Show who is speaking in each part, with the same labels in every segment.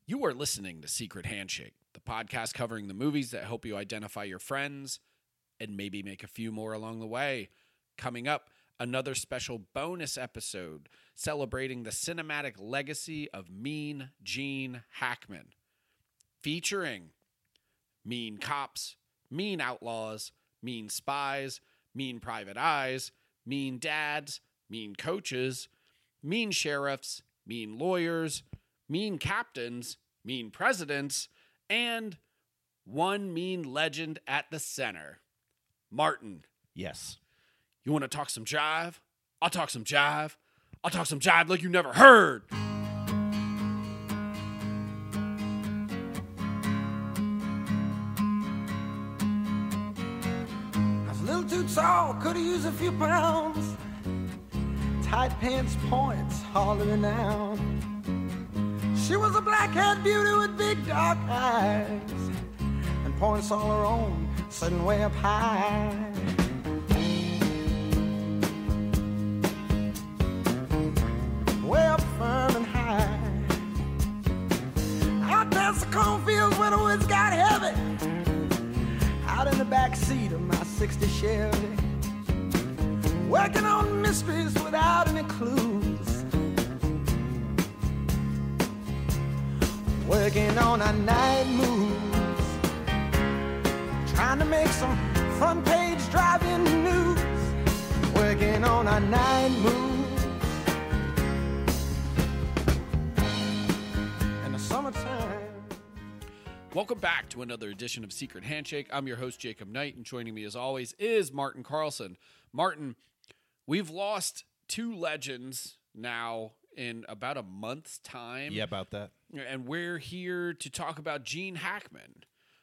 Speaker 1: You are listening to Secret Handshake, the podcast covering the movies that help you identify your friends and maybe make a few more along the way. Coming up, another special bonus episode celebrating the cinematic legacy of Mean Gene Hackman, featuring mean cops, mean outlaws, mean spies, mean private eyes, mean dads, mean coaches, mean sheriffs, mean lawyers, mean captains, mean presidents, and one mean legend at the center. Martin.
Speaker 2: Yes.
Speaker 1: You want to talk some jive? I'll talk some jive. I'll talk some jive like you never heard.
Speaker 3: I was a little too tall, could have used a few pounds. Tight pants points, hollering out. She was a black-haired beauty with big dark eyes, and points all her own, sitting way up high. Way up firm and high. Out past the cornfields where the woods got heavy. Out in the back seat of my 60 Chevy. Working on mysteries without any clues. Working on our night moves. Trying to make some front page driving news. Working on our night moves. In the summertime.
Speaker 1: Welcome back to another edition of Secret Handshake. I'm your host, Jacob Knight, and joining me as always is Martin Carlson. Martin, we've lost two legends now in about a month's time.
Speaker 2: Yeah, about that.
Speaker 1: And we're here to talk about Gene Hackman.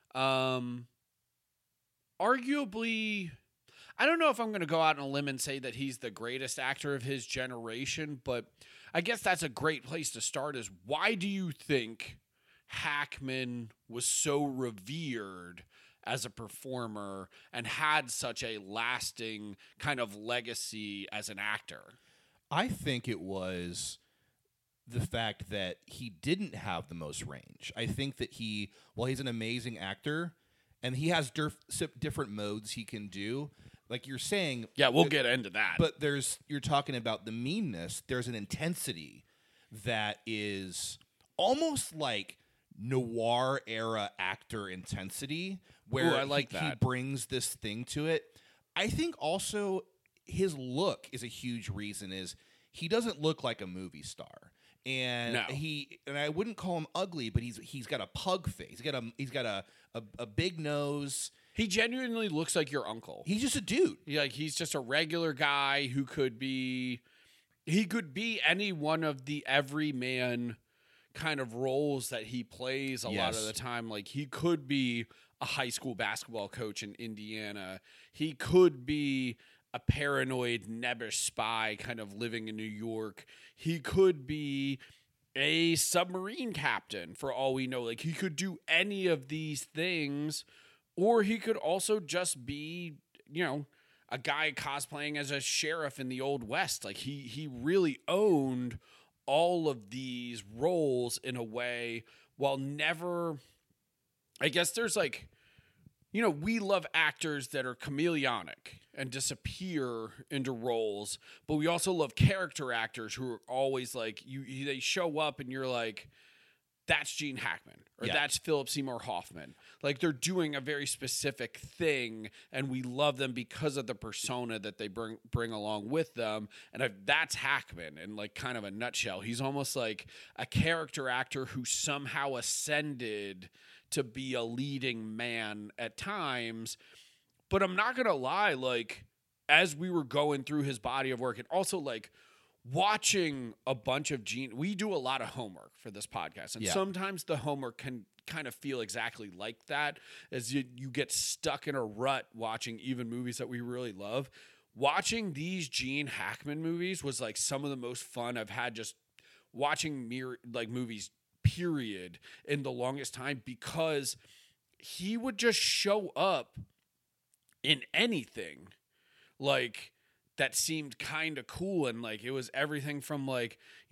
Speaker 1: Arguably, I don't know if I'm going to go out on a limb and say that he's the greatest actor of his generation, but I guess that's a great place to start is why do you think Hackman was so revered as a performer and had such a lasting kind of legacy as an actor?
Speaker 2: I think it was the fact that he didn't have the most range. I think that while he's an amazing actor, and he has different modes he can do, like you're saying.
Speaker 1: Yeah, we'll get into that.
Speaker 2: But you're talking about the meanness. There's an intensity that is almost like noir era actor intensity, where
Speaker 1: I like that.
Speaker 2: He brings this thing to it. I think also his look is a huge reason. Is he doesn't look like a movie star. And
Speaker 1: no.
Speaker 2: I wouldn't call him ugly, but he's got a pug face. He's got a big nose.
Speaker 1: He genuinely looks like your uncle.
Speaker 2: He's just a dude.
Speaker 1: He's just a regular guy who could be any one of the everyman kind of roles that he plays a lot of the time. Like he could be a high school basketball coach in Indiana. He could be a paranoid, nebbish spy kind of living in New York. He could be a submarine captain for all we know. Like he could do any of these things, or he could also just be, a guy cosplaying as a sheriff in the Old West. Like he really owned all of these roles in a way while never, I guess there's like, we love actors that are chameleonic and disappear into roles, but we also love character actors who are always like, they show up and you're like, that's Gene Hackman or that's Philip Seymour Hoffman. Like they're doing a very specific thing and we love them because of the persona that they bring along with them. And that's Hackman in like kind of a nutshell. He's almost like a character actor who somehow ascended to be a leading man at times. But I'm not going to lie, like, as we were going through his body of work and also, like, watching a bunch of Gene, we do a lot of homework for this podcast. And sometimes the homework can kind of feel exactly like that as you get stuck in a rut watching even movies that we really love. Watching these Gene Hackman movies was, like, some of the most fun I've had just watching movies, period, in the longest time because he would just show up in anything like that seemed kind of cool. And like, it was everything from like,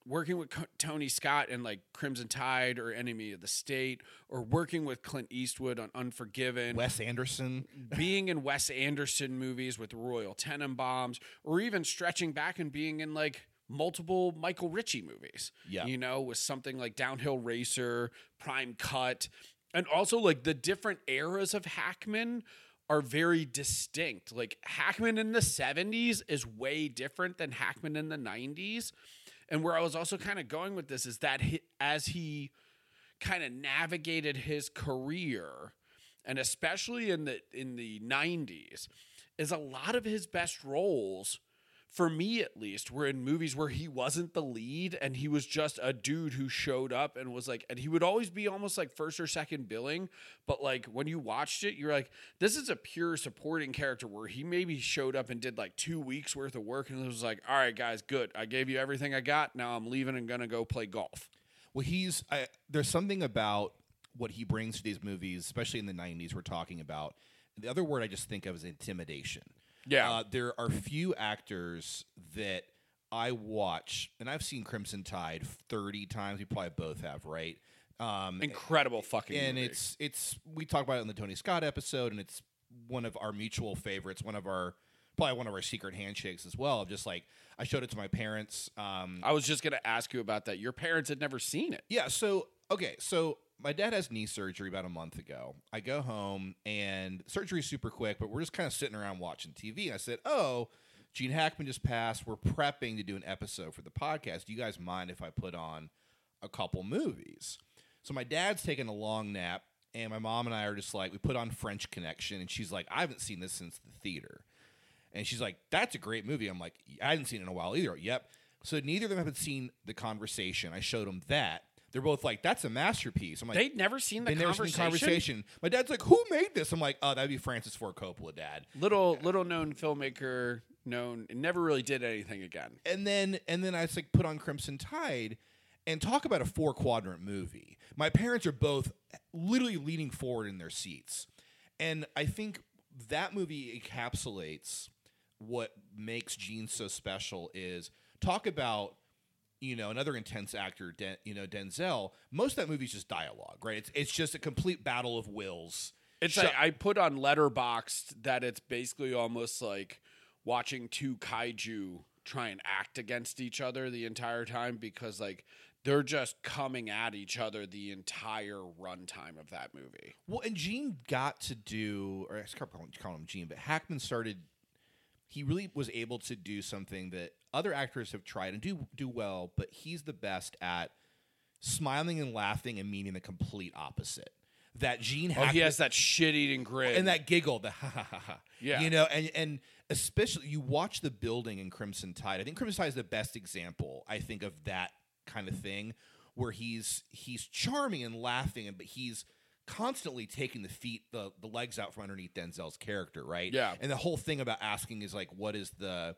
Speaker 1: working with Tony Scott in like Crimson Tide or Enemy of the State, or working with Clint Eastwood on Unforgiven,
Speaker 2: Wes Anderson,
Speaker 1: being in Wes Anderson movies with Royal Tenenbaums, or even stretching back and being in like multiple Michael Ritchie movies.
Speaker 2: Yeah.
Speaker 1: You know, with something like Downhill Racer, Prime Cut, and also like the different eras of Hackman are very distinct. Like Hackman in the 70s is way different than Hackman in the 90s. And where I was also kind of going with this is that as he kind of navigated his career, and especially in the 90s, is a lot of his best roles, for me at least, were in movies where he wasn't the lead and he was just a dude who showed up and was like, and he would always be almost like first or second billing, but like when you watched it, you're like, this is a pure supporting character where he maybe showed up and did like 2 weeks worth of work and it was like, all right, guys, good. I gave you everything I got. Now I'm leaving and gonna go play golf.
Speaker 2: Well, there's something about what he brings to these movies, especially in the 90s we're talking about. The other word I just think of is intimidation.
Speaker 1: Yeah.
Speaker 2: There are few actors that I watch, and I've seen Crimson Tide 30 times. We probably both have, right?
Speaker 1: Incredible fucking
Speaker 2: and
Speaker 1: movie.
Speaker 2: it's we talk about it in the Tony Scott episode, and it's one of our mutual favorites, probably one of our secret handshakes as well. Of just like, I showed it to my parents.
Speaker 1: I was just gonna ask you about that. Your parents had never seen it.
Speaker 2: Yeah. So my dad has knee surgery about a month ago. I go home and surgery's super quick, but we're just kind of sitting around watching TV. And I said, "Oh, Gene Hackman just passed. We're prepping to do an episode for the podcast. Do you guys mind if I put on a couple movies?" So my dad's taking a long nap, and my mom and I are just like, we put on French Connection, and she's like, "I haven't seen this since the theater." And she's like, "That's a great movie." I'm like, "I hadn't seen it in a while either." Yep. So neither of them have seen The Conversation. I showed them that. They're both like, "That's a masterpiece." I'm like,
Speaker 1: They'd never seen The Conversation?
Speaker 2: My dad's like, "Who made this?" I'm like, "Oh, that'd be Francis Ford Coppola, Dad."
Speaker 1: Little known filmmaker, never really did anything again.
Speaker 2: And then I just like put on Crimson Tide and talk about a 4-quadrant movie. My parents are both literally leaning forward in their seats. And I think that movie encapsulates what makes Gene so special. Is talk about, another intense actor, Denzel. Most of that movie is just dialogue, right? It's just a complete battle of wills.
Speaker 1: It's like I put on Letterboxd that it's basically almost like watching two kaiju try and act against each other the entire time, because like they're just coming at each other the entire runtime of that movie.
Speaker 2: Well, and Gene got to do, or I can't call him Gene, but Hackman he really was able to do something that other actors have tried and do well, but he's the best at smiling and laughing and meaning the complete opposite. That Gene Hackman,
Speaker 1: he has that shit-eating grin.
Speaker 2: And that giggle, the ha ha ha ha.
Speaker 1: Yeah.
Speaker 2: And especially you watch the building in Crimson Tide. I think Crimson Tide is the best example, I think, of that kind of thing, where he's charming and laughing, but he's constantly taking the legs out from underneath Denzel's character, right?
Speaker 1: Yeah.
Speaker 2: And the whole thing about asking is like, what is the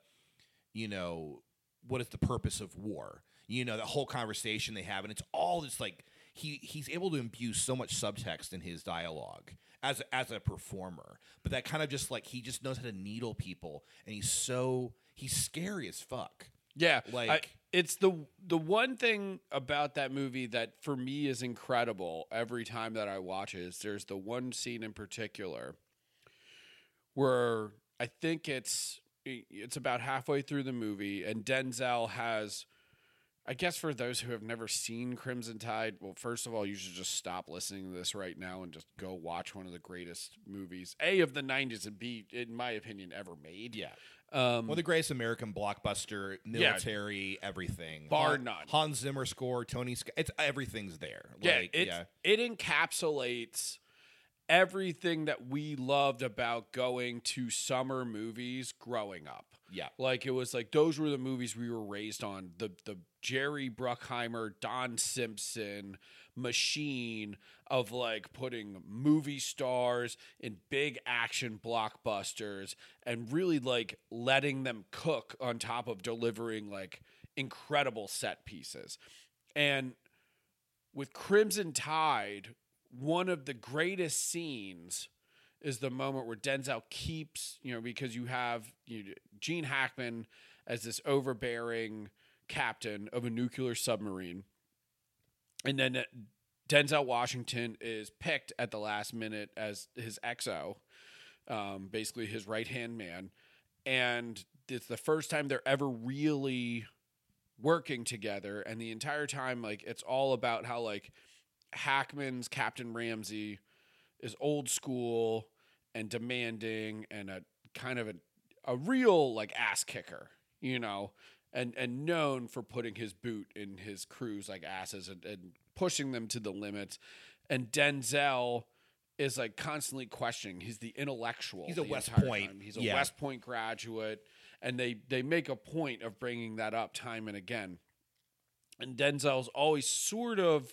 Speaker 2: purpose of war? That whole conversation they have, and it's all just like he's able to imbue so much subtext in his dialogue as a performer, but that kind of just like he just knows how to needle people, and he's scary as fuck.
Speaker 1: Yeah,
Speaker 2: like
Speaker 1: it's the one thing about that movie that for me is incredible every time that I watch it is there's the one scene in particular where I think it's about halfway through the movie, and Denzel has, I guess for those who have never seen Crimson Tide, well, first of all, you should just stop listening to this right now and just go watch one of the greatest movies, A, of the 90s, and B, in my opinion, ever made.
Speaker 2: Yeah. One of the greatest American blockbuster, military, everything.
Speaker 1: Bar none.
Speaker 2: Hans Zimmer score, Tony Scott, everything's there.
Speaker 1: It encapsulates everything that we loved about going to summer movies growing up.
Speaker 2: Yeah.
Speaker 1: Like, it was like, those were the movies we were raised on. The Jerry Bruckheimer, Don Simpson machine of like putting movie stars in big action blockbusters and really like letting them cook on top of delivering like incredible set pieces. And with Crimson Tide, one of the greatest scenes is the moment where Denzel keeps, because you have Gene Hackman as this overbearing captain of a nuclear submarine. And then Denzel Washington is picked at the last minute as his XO, basically his right-hand man. And it's the first time they're ever really working together. And the entire time, like, it's all about how, like, Hackman's Captain Ramsey is old school and demanding and a kind of a real, like, ass kicker, you know, and known for putting his boot in his crew's, like, asses and pushing them to the limits. And Denzel is, like, constantly questioning. He's the intellectual.
Speaker 2: He's a West Point.
Speaker 1: He's a West Point graduate. And they make a point of bringing that up time and again. And Denzel's always sort of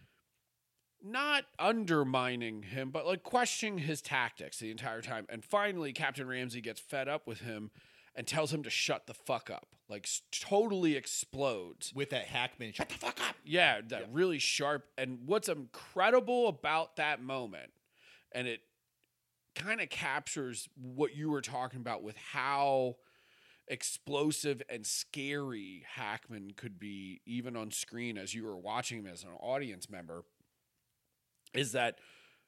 Speaker 1: not undermining him, but, like, questioning his tactics the entire time. And finally, Captain Ramsey gets fed up with him and tells him to shut the fuck up. Like, totally explodes.
Speaker 2: With that Hackman, shut the fuck up.
Speaker 1: Yeah, really sharp. And what's incredible about that moment, and it kind of captures what you were talking about with how explosive and scary Hackman could be, even on screen as you were watching him as an audience member, is that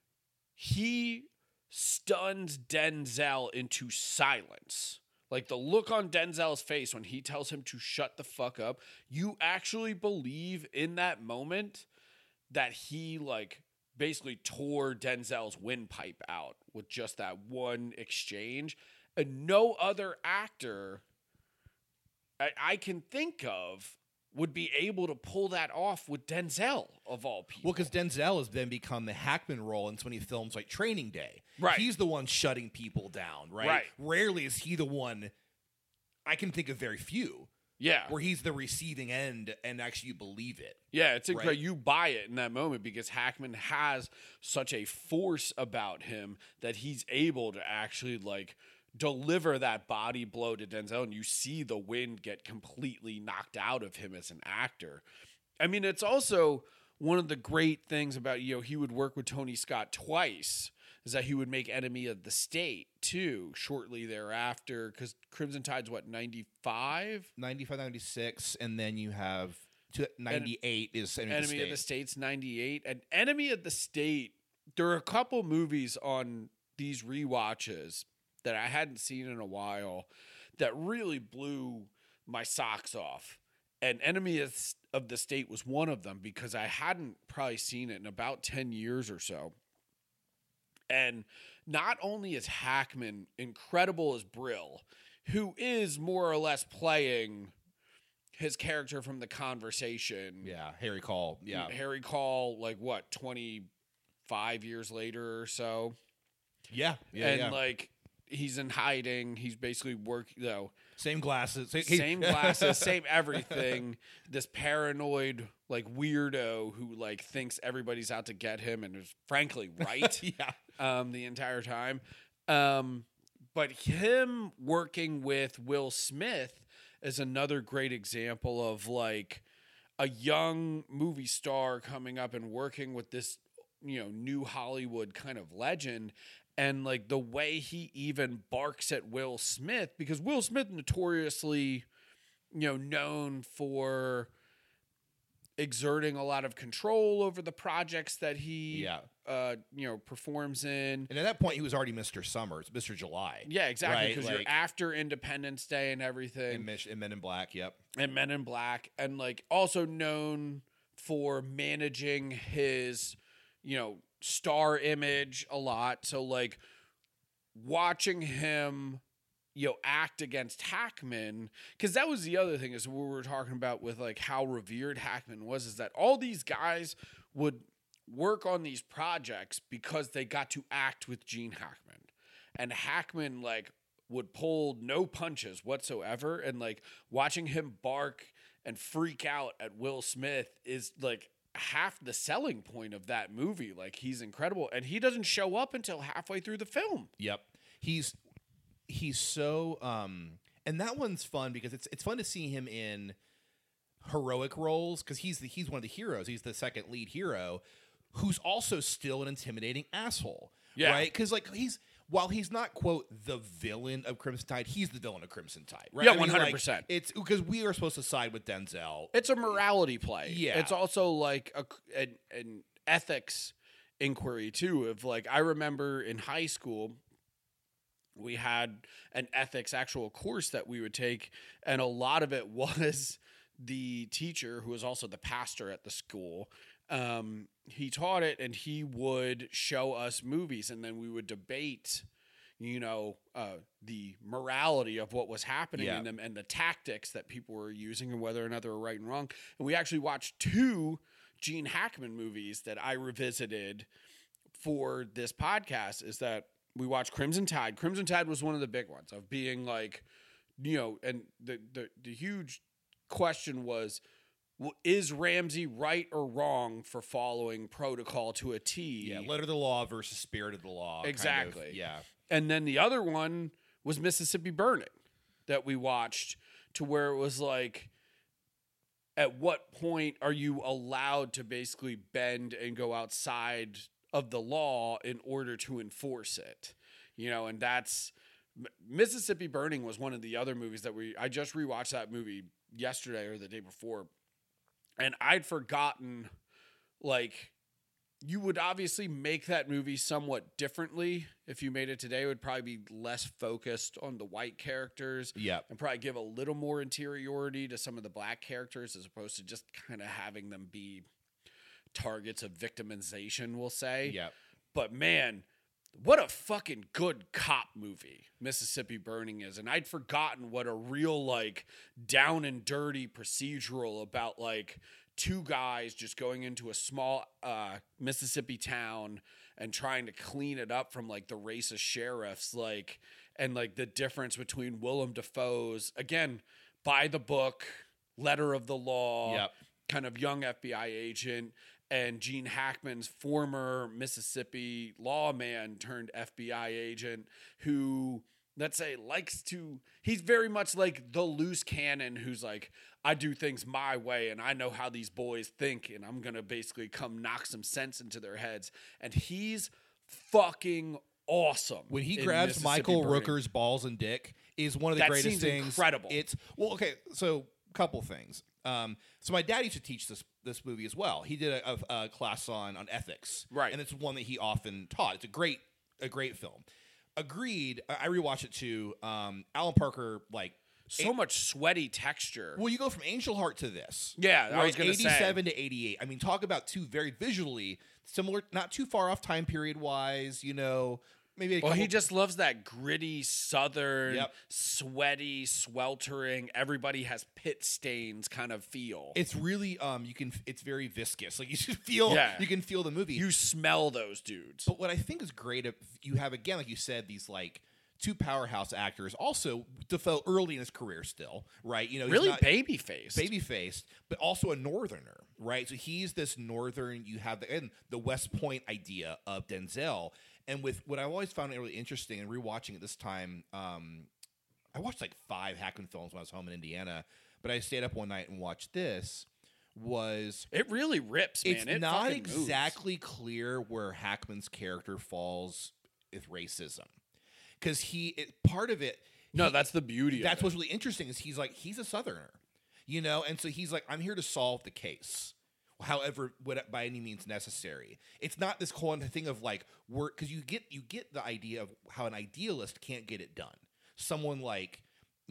Speaker 1: he stuns Denzel into silence. Like, the look on Denzel's face when he tells him to shut the fuck up, you actually believe in that moment that he, like, basically tore Denzel's windpipe out with just that one exchange. And no other actor I can think of would be able to pull that off with Denzel, of all people.
Speaker 2: Well, because Denzel has then become the Hackman role, and it's when he films, like, Training Day.
Speaker 1: Right.
Speaker 2: He's the one shutting people down, right?
Speaker 1: Right.
Speaker 2: Rarely is he the one, I can think of very few,
Speaker 1: Yeah.
Speaker 2: where he's the receiving end and actually you believe it.
Speaker 1: Yeah, it's incredible.
Speaker 2: Right.
Speaker 1: You buy it in that moment because Hackman has such a force about him that he's able to actually, like, deliver that body blow to Denzel, and you see the wind get completely knocked out of him as an actor. I mean, it's also one of the great things about, you know, he would work with Tony Scott twice, is that he would make Enemy of the State, too, shortly thereafter, because Crimson Tide's, what, 95?
Speaker 2: 95, 96, and then you have 98 is
Speaker 1: Enemy of the State's 98. And Enemy of the State, there are a couple movies on these rewatches that I hadn't seen in a while that really blew my socks off. And Enemy of the State was one of them because I hadn't probably seen it in about 10 years or so. And not only is Hackman incredible as Brill, who is more or less playing his character from The Conversation.
Speaker 2: Yeah, Harry Caul. Yeah.
Speaker 1: Harry Caul, like, what, 25 years later or so?
Speaker 2: Yeah.
Speaker 1: And, like, he's in hiding. He's basically
Speaker 2: same glasses.
Speaker 1: Same glasses, same everything. This paranoid, like, weirdo who, like, thinks everybody's out to get him and is frankly right. The entire time. But him working with Will Smith is another great example of, like, a young movie star coming up and working with this, you know, new Hollywood kind of legend. And, like, the way he even barks at Will Smith, because Will Smith notoriously, you know, known for exerting a lot of control over the projects that he, you know, performs in.
Speaker 2: And at that point, he was already Mr. Summers, Mr. July.
Speaker 1: Yeah, exactly. Because
Speaker 2: right?
Speaker 1: you're after Independence Day and everything.
Speaker 2: And Men in Black, yep.
Speaker 1: And Men in Black. And, like, also known for managing his, you know, star image a lot. So, like, watching him, you know, act against Hackman, because that was the other thing is what we were talking about with, like, how revered Hackman was, is that all these guys would work on these projects because they got to act with Gene Hackman. And Hackman, like, would pull no punches whatsoever. And, like, watching him bark and freak out at Will Smith is, like, half the selling point of that movie. Like, he's incredible, and he doesn't show up until halfway through the film.
Speaker 2: Yep. He's so and that one's fun because it's fun to see him in heroic roles because he's one of the heroes. He's the second lead hero who's also still an intimidating asshole.
Speaker 1: Yeah.
Speaker 2: Right? Because, like, while he's not, quote, the villain of Crimson Tide, he's the villain of Crimson Tide, right?
Speaker 1: Yeah, 100%.
Speaker 2: It's because we are supposed to side with Denzel.
Speaker 1: It's a morality play.
Speaker 2: Yeah.
Speaker 1: It's also like an ethics inquiry too. Of like, I remember in high school, we had an ethics actual course that we would take, and a lot of it was the teacher, who was also the pastor at the school. He taught it, and he would show us movies, and then we would debate, the morality of what was happening in them and the tactics that people were using and whether or not they were right and wrong. And we actually watched 2 Gene Hackman movies that I revisited for this podcast. Is that we watched Crimson Tide. Crimson Tide was one of the big ones of being like, and the huge question was, is Ramsey right or wrong for following protocol to a T?
Speaker 2: Yeah, letter of the law versus spirit of the law.
Speaker 1: Exactly.
Speaker 2: Kind of, yeah.
Speaker 1: And then the other one was Mississippi Burning that we watched, to where it was like, at what point are you allowed to basically bend and go outside of the law in order to enforce it? And that's Mississippi Burning was one of the other movies that I just rewatched that movie yesterday or the day before. And I'd forgotten, like, you would obviously make that movie somewhat differently. If you made it today, it would probably be less focused on the white characters.
Speaker 2: Yeah.
Speaker 1: And probably give a little more interiority to some of the black characters, as opposed to just kind of having them be targets of victimization, we'll say.
Speaker 2: Yeah.
Speaker 1: But man, what a fucking good cop movie Mississippi Burning is. And I'd forgotten what a real, like, down and dirty procedural about, like, 2 guys just going into a small Mississippi town and trying to clean it up from, like, the racist sheriffs, like, and, like, the difference between Willem Dafoe's, again, by the book, letter of the law, kind of young FBI agent, and Gene Hackman's former Mississippi lawman turned FBI agent, who, let's say, he's very much like the loose cannon who's like, I do things my way and I know how these boys think and I'm going to basically come knock some sense into their heads. And he's fucking awesome.
Speaker 2: When he grabs Michael Rooker's balls and dick is one of the greatest things.
Speaker 1: Incredible.
Speaker 2: Okay, so a couple things. So my dad used to teach this movie as well. He did a class on ethics,
Speaker 1: right?
Speaker 2: And it's one that he often taught. It's a great film. Agreed. I rewatched it too. Alan Parker, like,
Speaker 1: so much sweaty texture.
Speaker 2: Well, you go from Angel Heart to this.
Speaker 1: Yeah,
Speaker 2: right?
Speaker 1: I was going to say
Speaker 2: 87 to 88. I mean, talk about 2 very visually similar, not too far off time period wise. Maybe
Speaker 1: he just loves that gritty Southern, sweaty, sweltering, everybody has pit stains kind of feel.
Speaker 2: It's really it's very viscous. Like, you should feel you can feel the movie.
Speaker 1: You smell those dudes.
Speaker 2: But what I think is great, if you have, again, like you said, these like 2 powerhouse actors. Also, Dafoe early in his career still, right? He's
Speaker 1: really baby-faced,
Speaker 2: but also a Northerner, right? So he's this Northern. You have the West Point idea of Denzel. And with what I always found really interesting, and rewatching it this time, I watched like 5 Hackman films when I was home in Indiana, but I stayed up one night and watched this.
Speaker 1: It really rips, man.
Speaker 2: It's not exactly clear where Hackman's character falls with racism, because part of it.
Speaker 1: No, that's the beauty.
Speaker 2: That's what's really interesting is he's a Southerner, and so he's like, I'm here to solve the case. However, by any means necessary. It's not this whole thing of like work, because you get the idea of how an idealist can't get it done. Someone like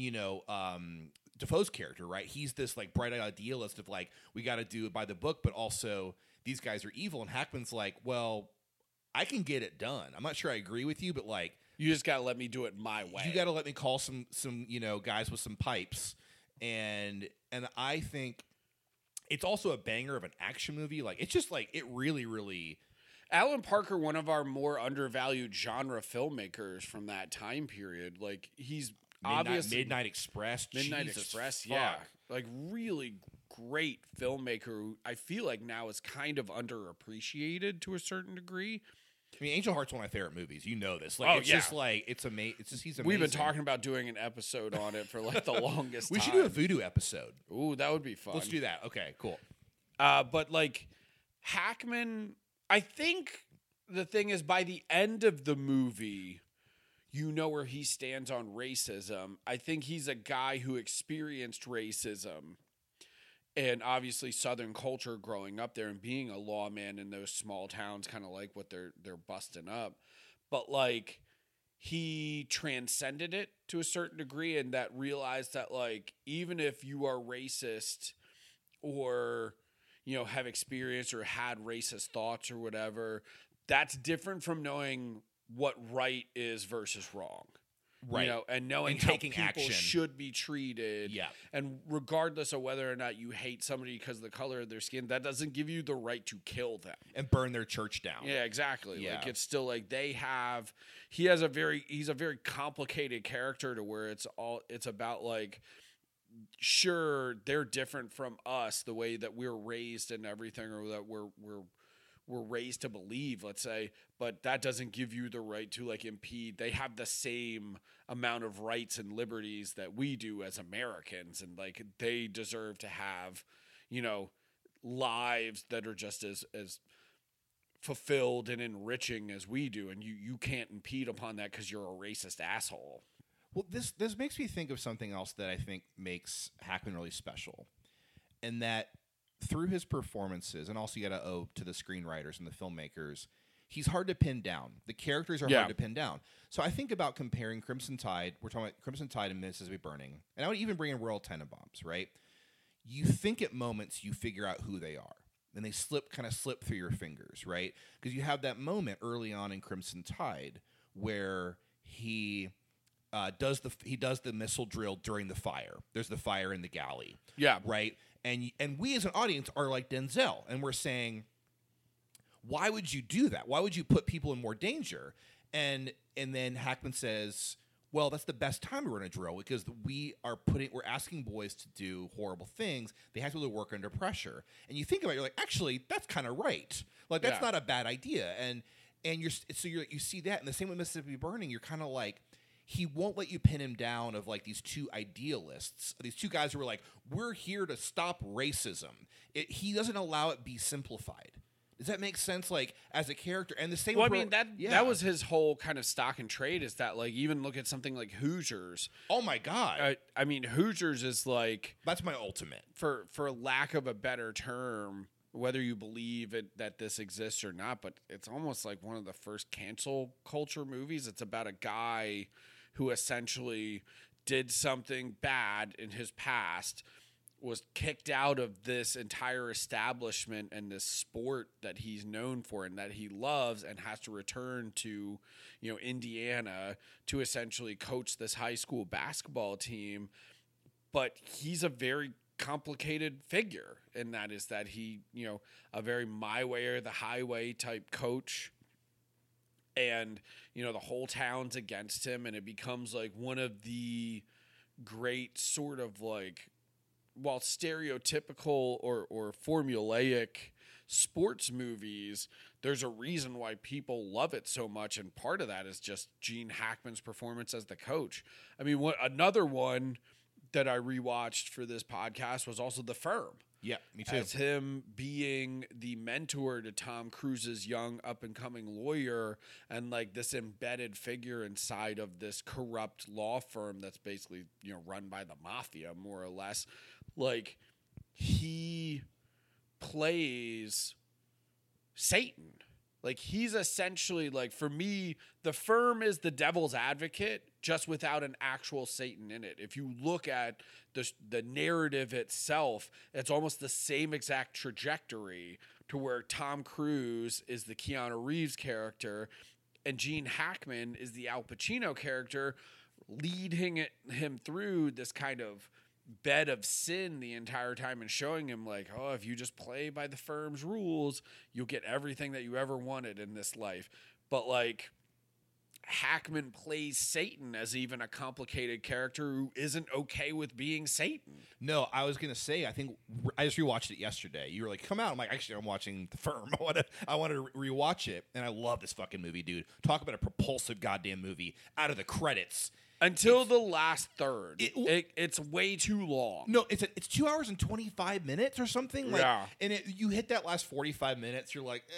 Speaker 2: Dafoe's character, right? He's this like bright-eyed idealist of like, we got to do it by the book, but also these guys are evil. And Hackman's like, well, I can get it done. I'm not sure I agree with you, but like,
Speaker 1: you just gotta let me do it my way.
Speaker 2: You gotta let me call some guys with some pipes, and I think. It's also a banger of an action movie. Like, it's just like, it really, really.
Speaker 1: Alan Parker, one of our more undervalued genre filmmakers from that time period. Like, he's obviously
Speaker 2: Midnight Express.
Speaker 1: Yeah, like really great filmmaker who I feel like now is kind of underappreciated to a certain degree.
Speaker 2: I mean, Angel Heart's one of my favorite movies. You know this. Like, just like, it's amazing. He's amazing.
Speaker 1: We've been talking about doing an episode on it for like the longest time.
Speaker 2: We should do a voodoo episode.
Speaker 1: Ooh, that would be fun.
Speaker 2: Let's do that. Okay, cool.
Speaker 1: But like Hackman, I think the thing is, by the end of the movie, you know where he stands on racism. I think he's a guy who experienced racism and obviously Southern culture growing up there and being a lawman in those small towns, kind of like what they're busting up. But like he transcended it to a certain degree and that realized that like even if you are racist or have experienced or had racist thoughts or whatever, that's different from knowing what right is versus wrong.
Speaker 2: Right.
Speaker 1: And knowing
Speaker 2: and
Speaker 1: how
Speaker 2: taking
Speaker 1: people
Speaker 2: action.
Speaker 1: should be treated.
Speaker 2: Yeah.
Speaker 1: And regardless of whether or not you hate somebody because of the color of their skin, that doesn't give you the right to kill them.
Speaker 2: And burn their church down.
Speaker 1: Yeah, exactly.
Speaker 2: Yeah.
Speaker 1: Like it's still like he's a very complicated character to where it's about like, sure, they're different from us, the way that we're raised and everything, or that we're raised to believe, let's say, but that doesn't give you the right to like impede. They have the same amount of rights and liberties that we do as Americans, and like they deserve to have, lives that are just as fulfilled and enriching as we do, and you can't impede upon that because you're a racist asshole.
Speaker 2: Well, this makes me think of something else that I think makes Hackman really special, and that through his performances, and also you got to owe to the screenwriters and the filmmakers, he's hard to pin down. The characters are hard to pin down. So I think about comparing Crimson Tide. We're talking about Crimson Tide and Mississippi Burning, and I would even bring in Royal Tenenbaums, right? You think at moments you figure out who they are, and they slip through your fingers, right? Because you have that moment early on in Crimson Tide where he does the missile drill during the fire. There's the fire in the galley.
Speaker 1: Yeah.
Speaker 2: Right? And we as an audience are like Denzel, and we're saying, why would you do that? Why would you put people in more danger? And then Hackman says, well, that's the best time to run a drill because we're asking boys to do horrible things. They have to really work under pressure. And you think about it, you're like, actually, that's kind of right. Like that's not a bad idea. And you see that, and the same with Mississippi Burning. You're kind of like, he won't let you pin him down of like these two idealists, these two guys who are like, we're here to stop racism. He doesn't allow it be simplified. Does that make sense? Like as a character, and the same.
Speaker 1: Well, that was his whole kind of stock and trade. Is that like even look at something like Hoosiers?
Speaker 2: Oh my god!
Speaker 1: I mean, Hoosiers is like
Speaker 2: that's my ultimate.
Speaker 1: For lack of a better term, whether you believe that this exists or not, but it's almost like one of the first cancel culture movies. It's about a guy who essentially did something bad in his past, was kicked out of this entire establishment and this sport that he's known for and that he loves, and has to return to, Indiana to essentially coach this high school basketball team. But he's a very complicated figure, and that is that he, a very my way or the highway type coach. And, the whole town's against him, and it becomes like one of the great sort of like, while stereotypical or formulaic sports movies, there's a reason why people love it so much, and part of that is just Gene Hackman's performance as the coach. I mean, another one that I rewatched for this podcast was also The Firm.
Speaker 2: Yeah, me too.
Speaker 1: As him being the mentor to Tom Cruise's young up-and-coming lawyer, and like this embedded figure inside of this corrupt law firm that's basically, run by the mafia, more or less. Like, he plays Satan. Like, he's essentially, like, for me, The Firm is the devil's advocate, just without an actual Satan in it. If you look at the narrative itself, it's almost the same exact trajectory to where Tom Cruise is the Keanu Reeves character and Gene Hackman is the Al Pacino character, leading him through this kind of bed of sin the entire time and showing him like, oh, if you just play by the firm's rules, you'll get everything that you ever wanted in this life. But like, Hackman plays Satan as even a complicated character who isn't okay with being Satan.
Speaker 2: No, I was gonna say, I think I just rewatched it yesterday. You were like, "Come out!" I'm like, "Actually, I'm watching The Firm. I want to rewatch it." And I love this fucking movie, dude. Talk about a propulsive goddamn movie. Out of the credits,
Speaker 1: Until the last third. It's way too long.
Speaker 2: No, it's 2 hours and 25 minutes or something. Like,
Speaker 1: yeah.
Speaker 2: And you hit that last 45 minutes, you're like,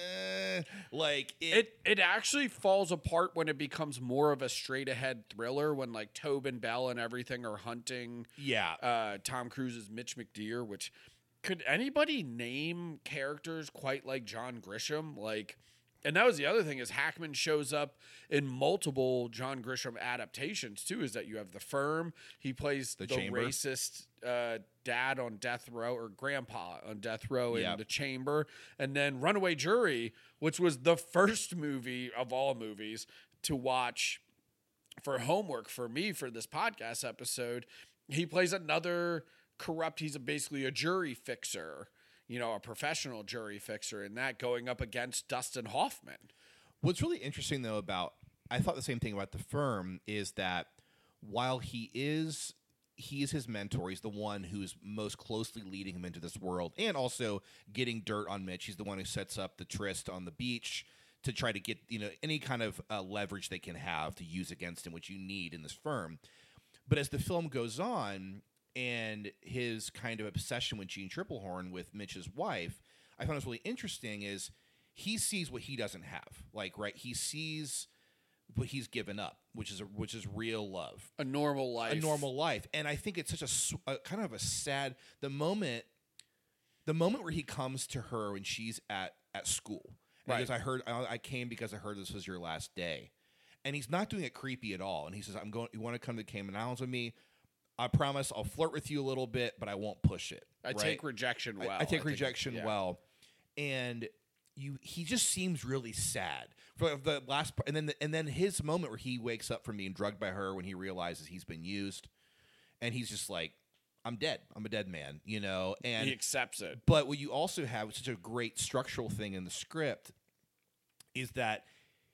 Speaker 1: It actually falls apart when it becomes more of a straight-ahead thriller when, like, Tobin Bell and everything are hunting Tom Cruise's Mitch McDeere, which... Could anybody name characters quite like John Grisham? Like... And that was the other thing is Hackman shows up in multiple John Grisham adaptations too. Is that you have The Firm? He plays the racist dad on death row or grandpa on death row in The Chamber, and then Runaway Jury, which was the first movie of all movies to watch for homework for me for this podcast episode. He plays another corrupt. He's basically a jury fixer. You know, a professional jury fixer in that going up against Dustin Hoffman.
Speaker 2: What's really interesting, though, I thought the same thing about The Firm is that while he is his mentor, he's the one who's most closely leading him into this world and also getting dirt on Mitch. He's the one who sets up the tryst on the beach to try to get, any kind of leverage they can have to use against him, which you need in this firm. But as the film goes on, and his kind of obsession with Jeanne Tripplehorn with Mitch's wife, I found it was really interesting is he sees what he doesn't have. Like, right, he sees what he's given up, which is real love.
Speaker 1: A normal life. And I think it's such a kind of a sad, the moment where he comes to her when she's at school. And he goes, I came because I heard this was your last day. And he's not doing it creepy at all. And he says, you want to come to the Cayman Islands with me? I promise I'll flirt with you a little bit, but I won't push it. I take rejection well.
Speaker 2: I take rejection well. And he just seems really sad. For the last part, and then his moment where he wakes up from being drugged by her when he realizes he's been used. And he's just like, I'm dead. I'm a dead man, and
Speaker 1: he accepts it.
Speaker 2: But what you also have, such a great structural thing in the script, is that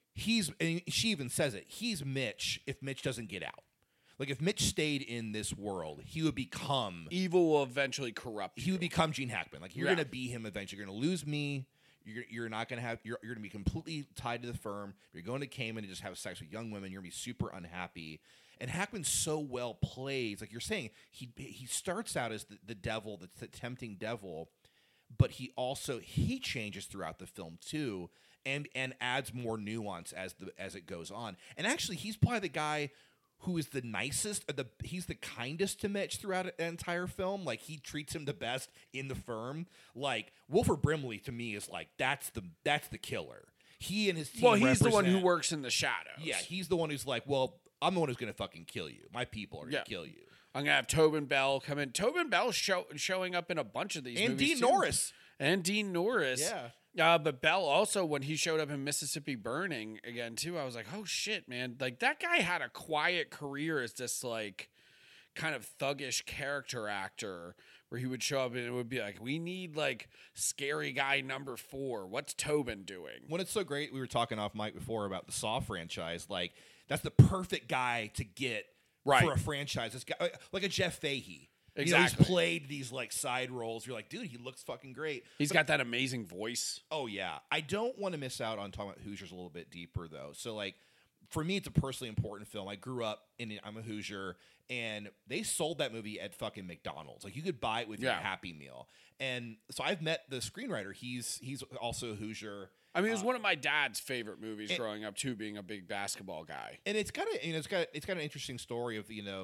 Speaker 2: and she even says it, he's Mitch if Mitch doesn't get out. Like, if Mitch stayed in this world, he would become...
Speaker 1: Evil will eventually corrupt
Speaker 2: He would become Gene Hackman. Like, you're going to be him eventually. You're going to lose me. You're not going to have... You're going to be completely tied to the firm. You're going to Cayman and just have sex with young women. You're going to be super unhappy. And Hackman so well plays. Like you're saying, he starts out as the devil, the tempting devil, but he changes throughout the film, too, and adds more nuance as it goes on. And actually, he's probably the guy... who is the nicest, he's the kindest to Mitch throughout the entire film. Like, he treats him the best in the firm. Like, Wilford Brimley, to me, is like, that's the killer. He and his team
Speaker 1: he's the one who works in the shadows.
Speaker 2: Yeah, he's the one who's like, well, I'm the one who's going to fucking kill you. My people are going to kill you.
Speaker 1: I'm going to have Tobin Bell come in. Tobin Bell showing up in a bunch of these movies,
Speaker 2: And Dean Norris.
Speaker 1: Yeah. But Bell also, when he showed up in Mississippi Burning again, too, I was like, oh, shit, man. Like, that guy had a quiet career as this, like, kind of thuggish character actor where he would show up and it would be like, we need, like, scary guy number 4. What's Tobin doing?
Speaker 2: When it's so great, we were talking off mic before about the Saw franchise. Like, that's the perfect guy to get for a franchise. This guy, like a Jeff Fahey.
Speaker 1: Exactly.
Speaker 2: He's played these like side roles. You're like, dude, he looks fucking great.
Speaker 1: He's got that amazing voice.
Speaker 2: Oh, yeah. I don't want to miss out on talking about Hoosiers a little bit deeper, though. So, like, for me, it's a personally important film. I grew up I'm a Hoosier, and they sold that movie at fucking McDonald's. Like, you could buy it with your Happy Meal. And so I've met the screenwriter. He's also a Hoosier.
Speaker 1: I mean, it was one of my dad's favorite movies growing up, too, being a big basketball guy.
Speaker 2: And it's got an interesting story of,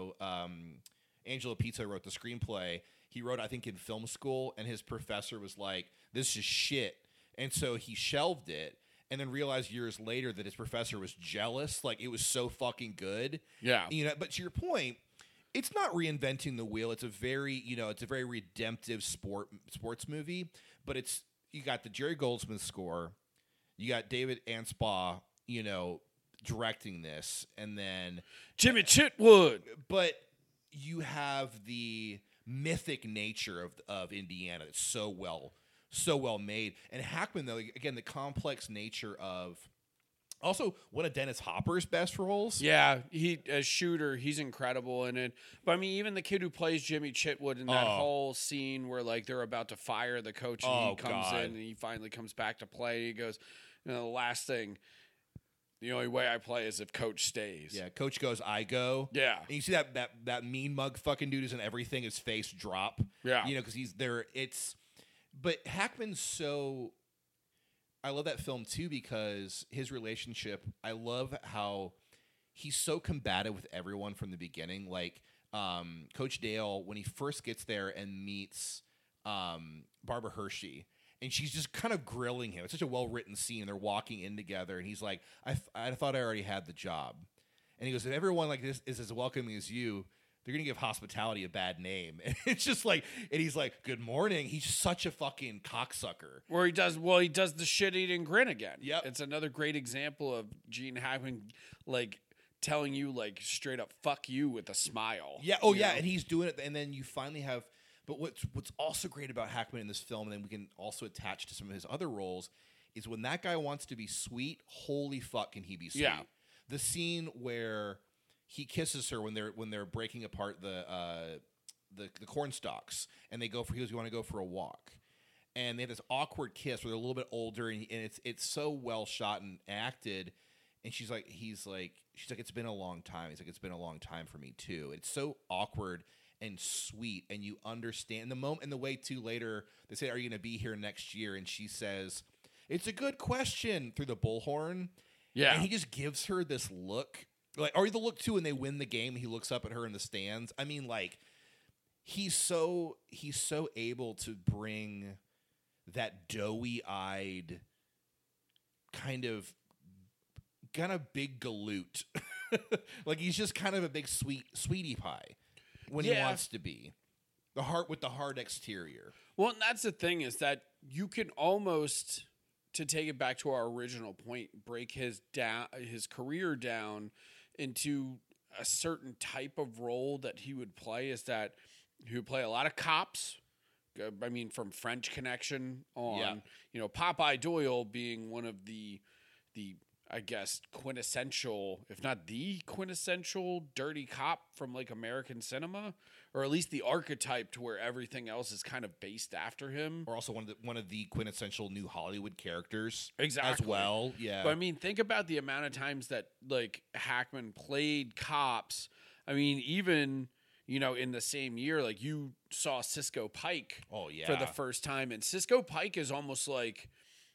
Speaker 2: Angelo Pizzo wrote the screenplay. He wrote, I think, in film school, and his professor was like, this is shit. And so he shelved it and then realized years later that his professor was jealous. Like, it was so fucking good.
Speaker 1: Yeah.
Speaker 2: But to your point, it's not reinventing the wheel. It's a very, redemptive sports movie. But you got the Jerry Goldsmith score. You got David Anspaugh, directing this. And then
Speaker 1: Jimmy Chitwood.
Speaker 2: But you have the mythic nature of Indiana. It's so well made. And Hackman, though, again, the complex nature of also one of Dennis Hopper's best roles.
Speaker 1: Yeah, as Shooter, he's incredible in it. But I mean, even the kid who plays Jimmy Chitwood in that whole scene where like they're about to fire the coach and he comes in and he finally comes back to play. He goes, the last thing. The only way I play is if Coach stays.
Speaker 2: Yeah, Coach goes, I go.
Speaker 1: Yeah.
Speaker 2: And you see that mean mug fucking dude who's in everything, his face drop.
Speaker 1: Yeah.
Speaker 2: You know, because he's there. But Hackman's so. I love that film too because his relationship. I love how he's so combative with everyone from the beginning. Like Coach Dale, when he first gets there and meets Barbara Hershey. And she's just kind of grilling him. It's such a well-written scene. They're walking in together, and he's like, I thought I already had the job. And he goes, if everyone like this is as welcoming as you, they're going to give hospitality a bad name. And it's just like, and he's like, good morning. He's such a fucking cocksucker.
Speaker 1: Where he does the shit-eating grin again.
Speaker 2: Yep.
Speaker 1: It's another great example of Gene Hackman, like, telling you, like, straight up, fuck you with a smile.
Speaker 2: Yeah. Oh, yeah. Know? And he's doing it. And then you finally have... But what's also great about Hackman in this film, and then we can also attach to some of his other roles, is when that guy wants to be sweet, holy fuck can he be sweet.
Speaker 1: Yeah.
Speaker 2: The scene where he kisses her when they're breaking apart the corn stalks, and he goes, you want to go for a walk. And they have this awkward kiss where they're a little bit older, and it's so well shot and acted. And she's like, it's been a long time. He's like, it's been a long time for me too. It's so awkward and sweet, and you understand the moment and the way too. Later they say, are you going to be here next year? And she says, it's a good question, through the bullhorn.
Speaker 1: Yeah.
Speaker 2: And he just gives her this look, like, or the look too when they win the game. He looks up at her in the stands. I mean, like, he's so able to bring that doughy-eyed kind of big galoot. Like, he's just kind of a big sweetie pie when he wants to be. The heart with the hard exterior.
Speaker 1: Well, and that's the thing, is that you can almost, to take it back to our original point, break his career down into a certain type of role that he would play. Is that he would play a lot of cops. I mean, from French Connection on, Popeye Doyle being one of the I guess quintessential, if not the quintessential dirty cop from like American cinema, or at least the archetype to where everything else is kind of based after him.
Speaker 2: Or also one of the quintessential New Hollywood characters,
Speaker 1: exactly,
Speaker 2: as well. Yeah,
Speaker 1: but I mean, think about the amount of times that like Hackman played cops. I mean, even in the same year, like you saw Cisco Pike.
Speaker 2: Oh yeah,
Speaker 1: for the first time, and Cisco Pike is almost like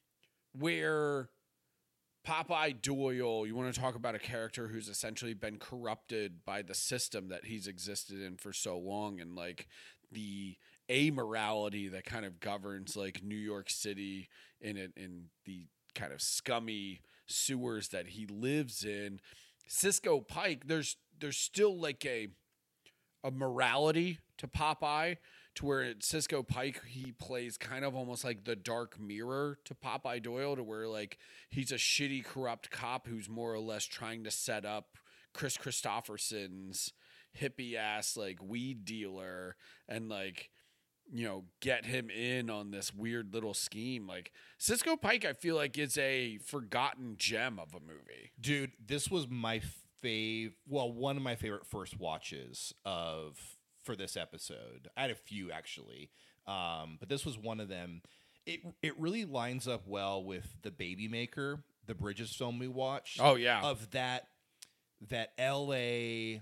Speaker 1: where Popeye Doyle, you want to talk about a character who's essentially been corrupted by the system that he's existed in for so long, and like the amorality that kind of governs like New York City in the kind of scummy sewers that he lives in. Cisco Pike, there's still like a morality to Popeye, to where Cisco Pike, he plays kind of almost like the dark mirror to Popeye Doyle, to where like he's a shitty, corrupt cop who's more or less trying to set up Chris Christopherson's hippie ass like weed dealer and like, get him in on this weird little scheme. Like Cisco Pike, I feel like is a forgotten gem of a movie.
Speaker 2: Dude, this was my one of my favorite first watches for this episode. I had a few actually, but this was one of them. It really lines up well with The Baby Maker, the Bridges film we watched.
Speaker 1: Oh yeah,
Speaker 2: of that LA,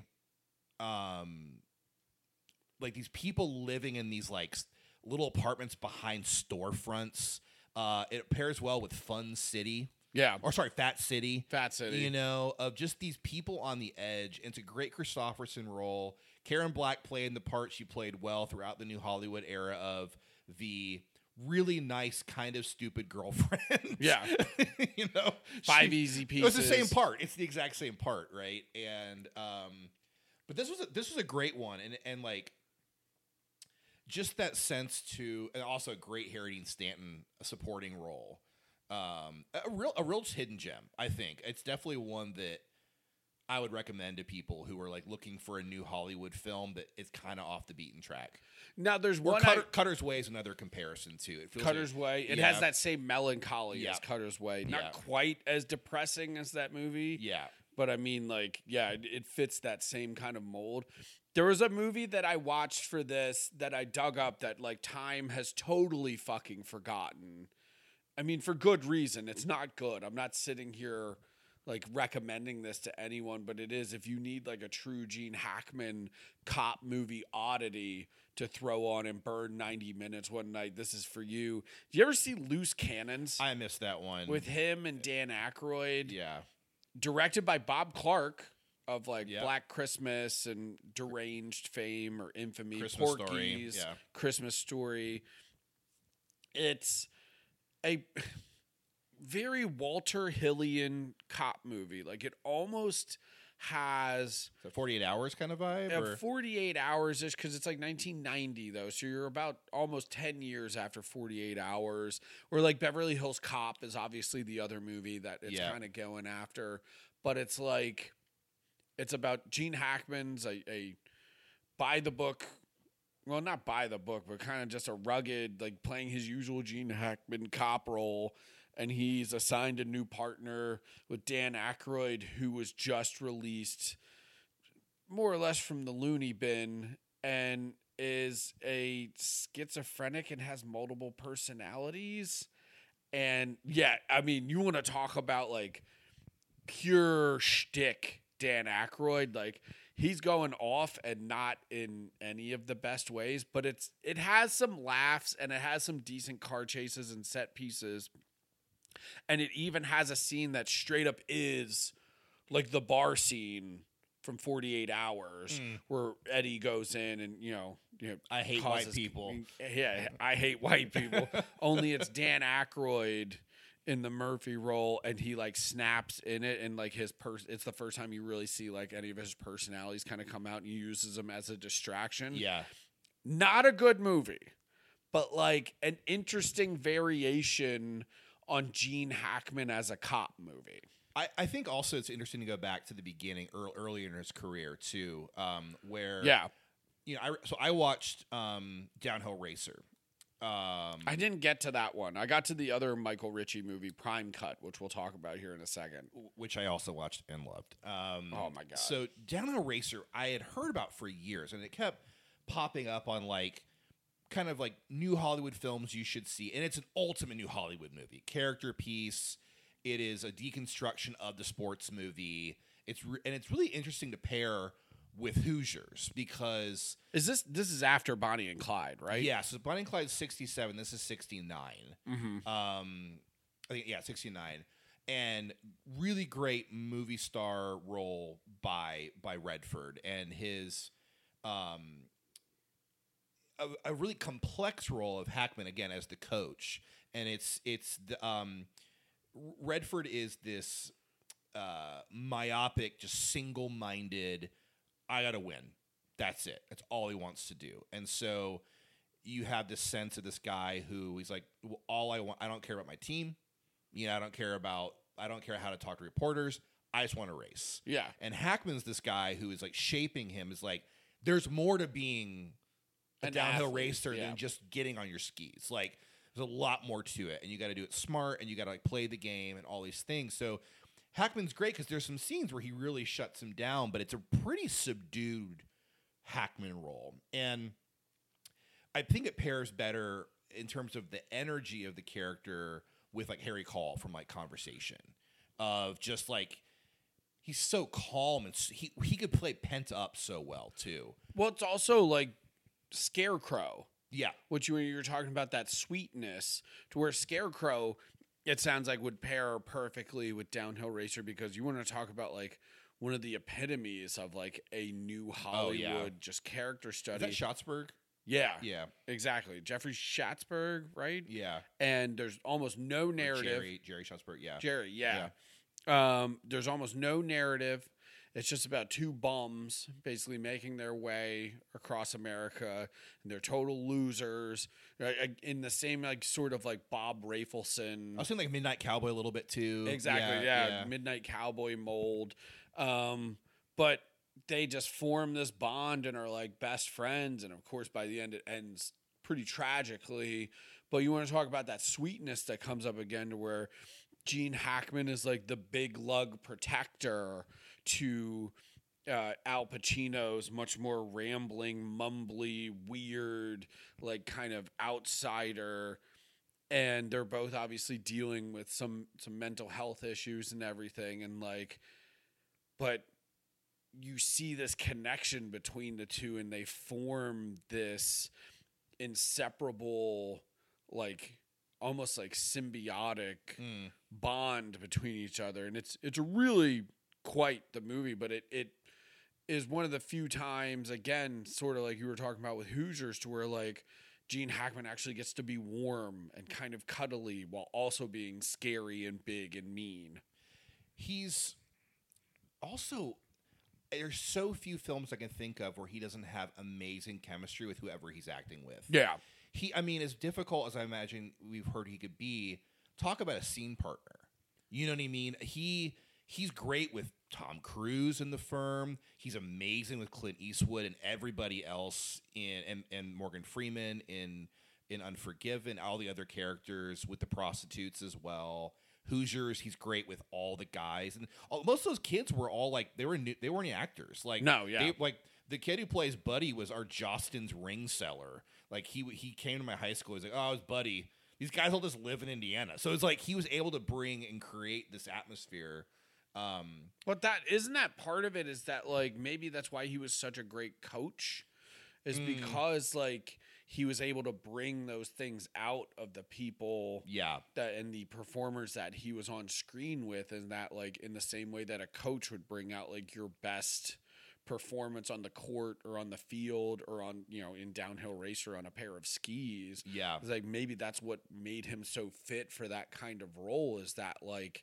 Speaker 2: like these people living in these like little apartments behind storefronts. It pairs well with Fun City.
Speaker 1: Yeah.
Speaker 2: Or sorry, Fat City.
Speaker 1: Fat City.
Speaker 2: Of just these people on the edge. It's a great Christopherson role. Karen Black played the part she played well throughout the New Hollywood era of the really nice, kind of stupid girlfriend.
Speaker 1: Yeah. Five Easy Pieces.
Speaker 2: It's the same part. It's the exact same part, right? And but this was a great one, and like just that sense to, and also a great Harry Dean Stanton supporting role. A real hidden gem, I think. It's definitely one that I would recommend to people who are like looking for a new Hollywood film that is kind of off the beaten track.
Speaker 1: Now there's one
Speaker 2: Cutter's Way is another comparison too. It feels
Speaker 1: Cutter's Way. It has that same melancholy as Cutter's Way. Not quite as depressing as that movie.
Speaker 2: Yeah.
Speaker 1: But I mean, like, it fits that same kind of mold. There was a movie that I watched for this that I dug up that like time has totally fucking forgotten. I mean, for good reason. It's not good. I'm not sitting here like recommending this to anyone, but it is, if you need like a true Gene Hackman cop movie oddity to throw on and burn 90 minutes one night, this is for you. Do you ever see Loose Cannons?
Speaker 2: I missed that one.
Speaker 1: With him and Dan Aykroyd.
Speaker 2: Yeah.
Speaker 1: Directed by Bob Clark of like
Speaker 2: Yep.
Speaker 1: Black Christmas and Deranged fame or Infamy.
Speaker 2: Christmas
Speaker 1: Porky's,
Speaker 2: Story. Yeah.
Speaker 1: Christmas Story. It's a very Walter Hillian cop movie. Like it almost has
Speaker 2: Is that 48 Hours kind of vibe? Or?
Speaker 1: 48 Hours ish, because it's like 1990 though, so you're about almost 10 years after 48 Hours. Or like Beverly Hills Cop is obviously the other movie that it's kind of going after, but it's like it's about Gene Hackman's a by the book. Well, not by the book, but kind of just a rugged, like playing his usual Gene Hackman cop role. And he's assigned a new partner with Dan Aykroyd, who was just released more or less from the loony bin and is a schizophrenic and has multiple personalities. And yeah, I mean, you want to talk about like pure shtick Dan Aykroyd, like he's going off and not in any of the best ways, but it has some laughs and it has some decent car chases and set pieces. And it even has a scene that straight up is like the bar scene from 48 Hours where Eddie goes in and, you know
Speaker 2: I hate white people.
Speaker 1: Yeah, I hate white people. Only it's Dan Aykroyd in the Murphy role, and he like snaps in it, and like it's the first time you really see like any of his personalities kind of come out, and he uses them as a distraction.
Speaker 2: Yeah.
Speaker 1: Not a good movie, but like an interesting variation on Gene Hackman as a cop movie.
Speaker 2: I think also it's interesting to go back to the beginning, earlier in his career too, where I watched Downhill Racer.
Speaker 1: I didn't get to that one. I got to the other Michael Ritchie movie, Prime Cut, which we'll talk about here in a second.
Speaker 2: Which I also watched and loved.
Speaker 1: Oh my god!
Speaker 2: So Downhill Racer, I had heard about for years, and it kept popping up on like kind of like new Hollywood films you should see, and it's an ultimate new Hollywood movie, character piece. It is a deconstruction of the sports movie. It's really interesting to pair with Hoosiers because
Speaker 1: this is after Bonnie and Clyde, right?
Speaker 2: Yeah, so Bonnie and Clyde is 67. This is 69.
Speaker 1: Mm-hmm.
Speaker 2: I think 69, and really great movie star role by Redford and his a really complex role of Hackman again as the coach, and it's the Redford is this myopic, just single-minded. I gotta win. That's it. That's all he wants to do. And so you have this sense of this guy who he's like, well, all I want. I don't care about my team. I don't care how to talk to reporters. I just want to race.
Speaker 1: Yeah.
Speaker 2: And Hackman's this guy who is like shaping him. Is like, there's more to being a downhill racer than just getting on your skis. Like, there's a lot more to it, and you got to do it smart, and you got to like play the game and all these things. So Hackman's great because there's some scenes where he really shuts him down, but it's a pretty subdued Hackman role, and I think it pairs better in terms of the energy of the character with like Harry Caul from like Conversation, of just like he's so calm and he could play pent up so well too.
Speaker 1: Well, it's also like Scarecrow.
Speaker 2: Yeah.
Speaker 1: Which when you're talking about that sweetness, to where Scarecrow, it sounds like would pair perfectly with Downhill Racer, because you want to talk about like one of the epitomes of like a new Hollywood just character study.
Speaker 2: Is that Schatzberg?
Speaker 1: Yeah.
Speaker 2: Yeah.
Speaker 1: Exactly. Jeffrey Schatzberg, right?
Speaker 2: Yeah.
Speaker 1: And there's almost no narrative.
Speaker 2: Jerry Schatzberg, yeah.
Speaker 1: Jerry, yeah. There's almost no narrative. It's just about two bums basically making their way across America, and they're total losers. In the same like sort of like Bob Rafelson.
Speaker 2: I was thinking like Midnight Cowboy a little bit too.
Speaker 1: Exactly, yeah. Midnight Cowboy mold. But they just form this bond and are like best friends, and of course by the end it ends pretty tragically. But you want to talk about that sweetness that comes up again, to where Gene Hackman is like the big lug protector to Al Pacino's much more rambling, mumbly, weird, like kind of outsider. and they're both obviously dealing with some mental health issues and everything, and like, but you see this connection between the two, and they form this inseparable, like almost like symbiotic bond between each other, and it's really quite the movie. But it is one of the few times, again, sort of like you were talking about with Hoosiers, to where like Gene Hackman actually gets to be warm and kind of cuddly while also being scary and big and mean.
Speaker 2: He's also, there's so few films I can think of where he doesn't have amazing chemistry with whoever he's acting with.
Speaker 1: Yeah.
Speaker 2: I mean, as difficult as I imagine we've heard he could be, talk about a scene partner. You know what I mean? He's great with Tom Cruise in The Firm. He's amazing with Clint Eastwood and everybody else and Morgan Freeman in Unforgiven, all the other characters with the prostitutes as well. Hoosiers, he's great with all the guys, and most of those kids were all like they weren't actors. Like
Speaker 1: no, yeah,
Speaker 2: like the kid who plays Buddy was our Jostin's ring seller. Like he came to my high school. He's like, oh, it's Buddy. These guys all just live in Indiana, so it's like he was able to bring and create this atmosphere.
Speaker 1: But that isn't that part of it, is that like maybe that's why he was such a great coach, is because like he was able to bring those things out of the people, that and the performers that he was on screen with, and that like in the same way that a coach would bring out like your best performance on the court or on the field or on, you know, in downhill race or on a pair of skis.
Speaker 2: Yeah,
Speaker 1: it's like maybe that's what made him so fit for that kind of role, is that like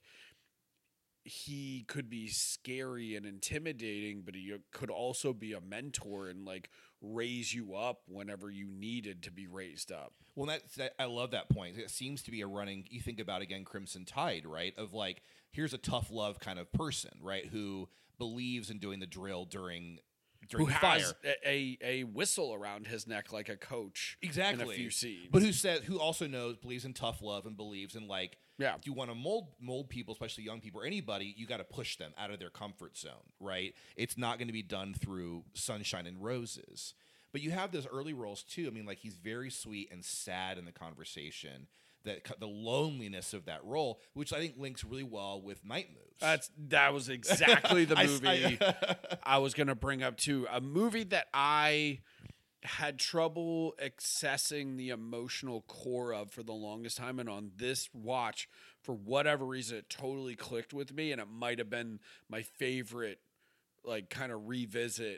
Speaker 1: he could be scary and intimidating, but he could also be a mentor and like raise you up whenever you needed to be raised up.
Speaker 2: Well, I love that point. It seems to be a running, you think about, again, Crimson Tide, right? Of like, here's a tough love kind of person, right? Who believes in doing the drill during
Speaker 1: who
Speaker 2: fire.
Speaker 1: Has a whistle around his neck like a coach.
Speaker 2: Exactly.
Speaker 1: In a few scenes.
Speaker 2: But who also believes in tough love and believes in like, if you want to mold people, especially young people or anybody, you got to push them out of their comfort zone, right? It's not going to be done through sunshine and roses. But you have those early roles too. I mean, like he's very sweet and sad in the conversation. The loneliness of that role, which I think links really well with Night Moves.
Speaker 1: That was exactly the movie I was going to bring up too. A movie that I had trouble accessing the emotional core of for the longest time, and on this watch, for whatever reason, it totally clicked with me, and it might have been my favorite, like, kind of revisit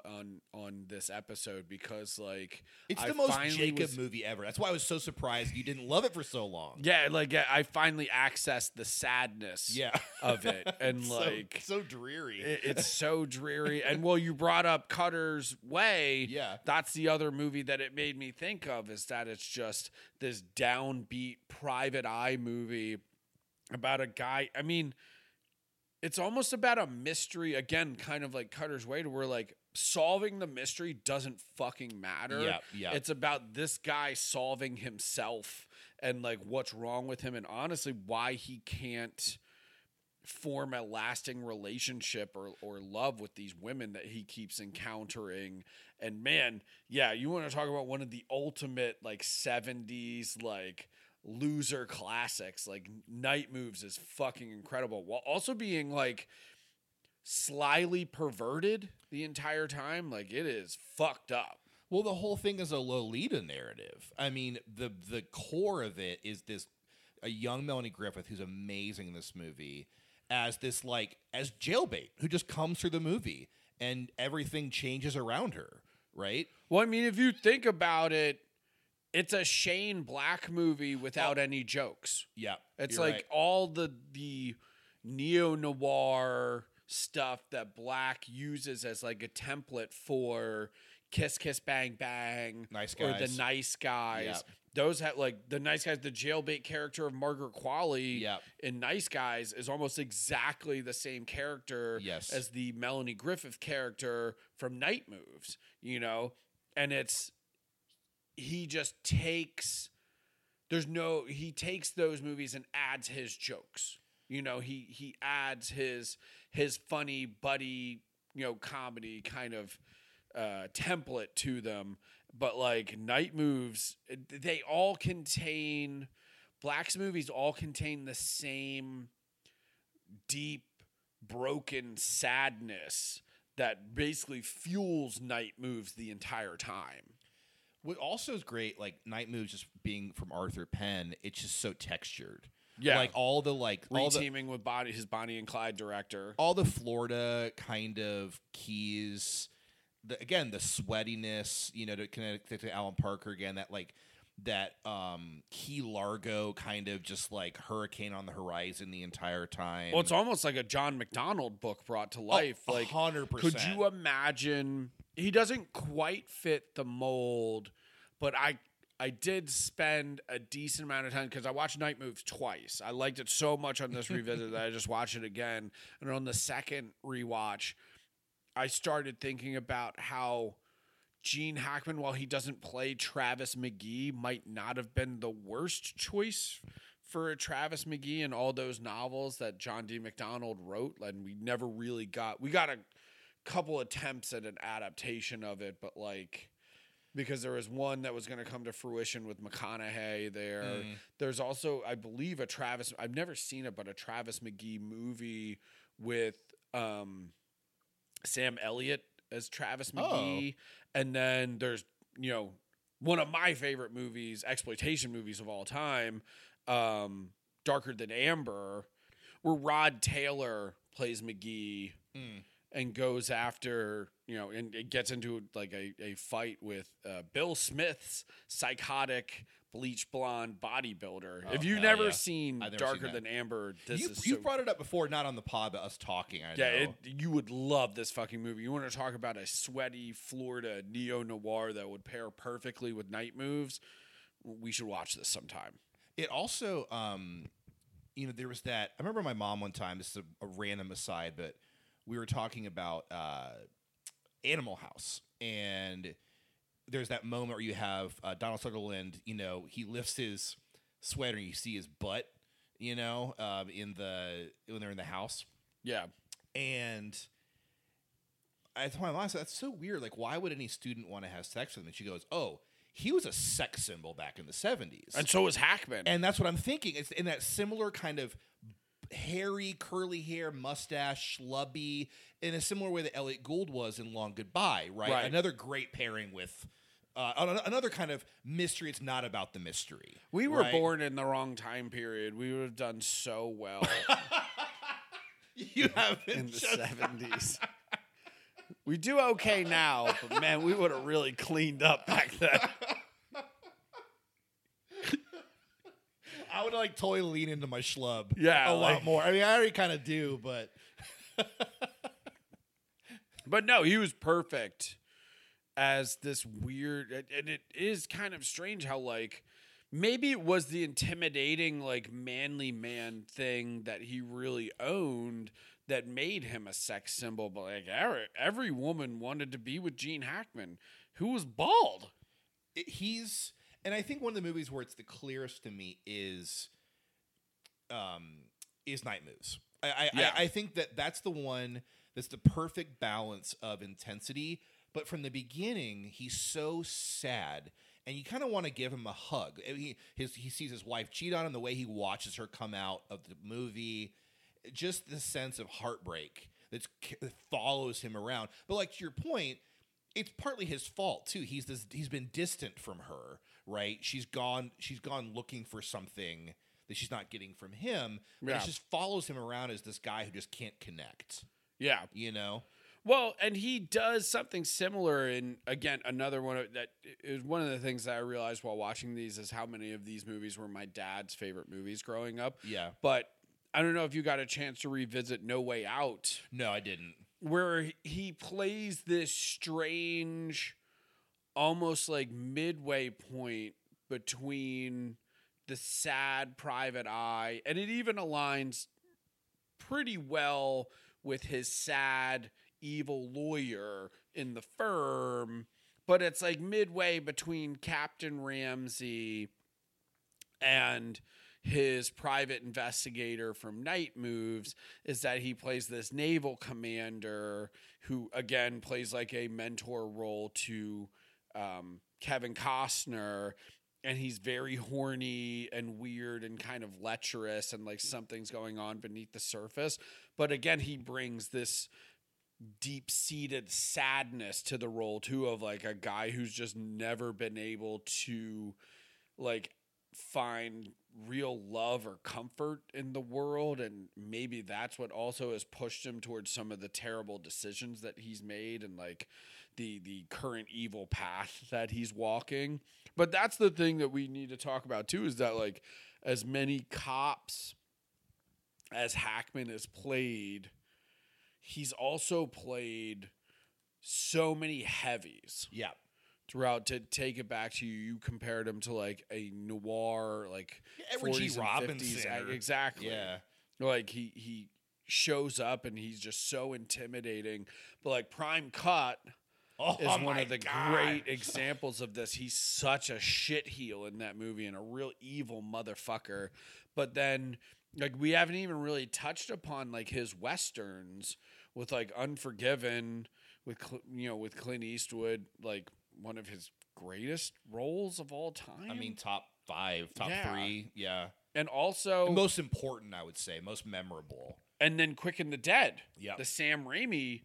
Speaker 1: on this episode, because like
Speaker 2: it's the most Jacob movie ever. That's why I was so surprised you didn't love it for so long.
Speaker 1: Yeah, like I finally accessed the sadness of it, and like
Speaker 2: so dreary.
Speaker 1: It's so dreary. And well, you brought up Cutter's Way.
Speaker 2: Yeah,
Speaker 1: that's the other movie that it made me think of, is that it's just this downbeat private eye movie about a guy. I mean, it's almost about a mystery, again, kind of like Cutter's Way, to where like solving the mystery doesn't fucking matter.
Speaker 2: Yeah.
Speaker 1: It's about this guy solving himself and like what's wrong with him, and honestly why he can't form a lasting relationship or love with these women that he keeps encountering. And man, yeah, you want to talk about one of the ultimate like 70s like loser classics. Like Night Moves is fucking incredible, while also being like slyly perverted the entire time. Like it is fucked up.
Speaker 2: Well, the whole thing is a Lolita narrative. I mean, the core of it is a young Melanie Griffith who's amazing in this movie as jailbait who just comes through the movie and everything changes around her, right?
Speaker 1: Well, I mean, if you think about it, it's a Shane Black movie without any jokes.
Speaker 2: Yeah.
Speaker 1: It's like right. All the neo-noir stuff that Black uses as like a template for Kiss Kiss Bang Bang,
Speaker 2: Nice Guys,
Speaker 1: or The Nice Guys.
Speaker 2: Yeah.
Speaker 1: Those have like The Nice Guys. The jailbait character of Margaret Qualley in Nice Guys is almost exactly the same character as the Melanie Griffith character from Night Moves. You know, and he just takes. He takes those movies and adds his jokes. You know, he adds his funny buddy, you know, comedy kind of template to them. But like Night Moves, they all contain Black's movies all contain the same deep, broken sadness that basically fuels Night Moves the entire time.
Speaker 2: What also is great, like Night Moves just being from Arthur Penn, it's just so textured.
Speaker 1: Yeah.
Speaker 2: Like all the
Speaker 1: reteaming with his Bonnie and Clyde director.
Speaker 2: All the Florida kind of keys. The sweatiness, to connect to Alan Parker again, that Key Largo kind of just like hurricane on the horizon the entire time.
Speaker 1: Well, it's almost like a John McDonald book brought to life.
Speaker 2: 100%.
Speaker 1: Could you imagine? He doesn't quite fit the mold, but I did spend a decent amount of time because I watched Night Moves twice. I liked it so much on this revisit that I just watched it again. And on the second rewatch, I started thinking about how Gene Hackman, while he doesn't play Travis McGee, might not have been the worst choice for a Travis McGee in all those novels that John D. McDonald wrote. And we never really we got a couple attempts at an adaptation of it, but because there was one that was going to come to fruition with McConaughey there. There's also, I believe, I've never seen it, but a Travis McGee movie with Sam Elliott as Travis McGee. And then there's, one of my favorite movies, exploitation movies of all time, Darker Than Amber, where Rod Taylor plays McGee and goes after, and it gets into a fight with Bill Smith's psychotic bleach blonde bodybuilder. If you've never seen Darker Than Amber,
Speaker 2: you brought it up before, not on the pod, but us talking. I know.
Speaker 1: You would love this fucking movie. You want to talk about a sweaty Florida neo-noir that would pair perfectly with Night Moves? We should watch this sometime.
Speaker 2: It also, there was that. I remember my mom one time. This is a random aside, but we were talking about Animal House, and there's that moment where you have Donald Sutherland, he lifts his sweater and you see his butt, when they're in the house.
Speaker 1: Yeah.
Speaker 2: And I told my mom, that's so weird. Like, why would any student want to have sex with him? And she goes, oh, he was a sex symbol back in the 70s.
Speaker 1: And so was Hackman.
Speaker 2: And that's what I'm thinking. It's in that similar kind of hairy, curly hair, mustache, schlubby, in a similar way that Elliot Gould was in Long Goodbye, right? Another great pairing with another kind of mystery. It's not about the mystery.
Speaker 1: We were born in the wrong time period. We would have done so well.
Speaker 2: You have
Speaker 1: in the 70s. We do okay now, but man, we would have really cleaned up back then.
Speaker 2: I would totally lean into my schlub.
Speaker 1: Yeah,
Speaker 2: a lot more. I mean, I already kind of do, but
Speaker 1: but no, he was perfect as this weird, and it is kind of strange how maybe it was the intimidating manly man thing that he really owned that made him a sex symbol. But every woman wanted to be with Gene Hackman, who was bald.
Speaker 2: And I think one of the movies where it's the clearest to me is Night Moves. I think that's the one that's the perfect balance of intensity. But from the beginning, he's so sad, and you kind of want to give him a hug. He sees his wife cheat on him, the way he watches her come out of the movie, just the sense of heartbreak that follows him around. But to your point, it's partly his fault too. He's been distant from her, right? She's gone looking for something that she's not getting from him. But it just follows him around as this guy who just can't connect.
Speaker 1: Yeah. Well, and he does something similar in, again, another one that is one of the things that I realized while watching these is how many of these movies were my dad's favorite movies growing up.
Speaker 2: Yeah.
Speaker 1: But I don't know if you got a chance to revisit No Way Out.
Speaker 2: No, I didn't.
Speaker 1: Where he plays this strange, almost midway point between the sad private eye, and it even aligns pretty well with his sad, evil lawyer in The Firm, but it's midway between Captain Ramsey and his private investigator from Night Moves, is that he plays this naval commander who, again, plays a mentor role to Kevin Costner. and he's very horny and weird and kind of lecherous, and like something's going on beneath the surface. But again, he brings this deep-seated sadness to the role too, of like a guy who's just never been able to like find real love or comfort in the world, and maybe that's what also has pushed him towards some of the terrible decisions that he's made and like the current evil path that he's walking. But that's the thing that we need to talk about too, is that like as many cops as Hackman has played, he's also played so many heavies.
Speaker 2: Yeah.
Speaker 1: Throughout, to take it back to you, you compared him to like a noir, like
Speaker 2: Edward G.
Speaker 1: 40s and
Speaker 2: Robinson.
Speaker 1: 50s. Exactly.
Speaker 2: Yeah.
Speaker 1: Like he shows up and he's just so intimidating. But like Prime Cut is one of the great examples of this. He's such a shitheel in that movie and a real evil motherfucker. But then like we haven't even really touched upon like his westerns with like Unforgiven with with Clint Eastwood, like one of his greatest roles of all time.
Speaker 2: I mean, top 5, top 3, yeah.
Speaker 1: And also
Speaker 2: most important, I would say, most memorable.
Speaker 1: And then Quick and the Dead,
Speaker 2: yeah,
Speaker 1: the Sam Raimi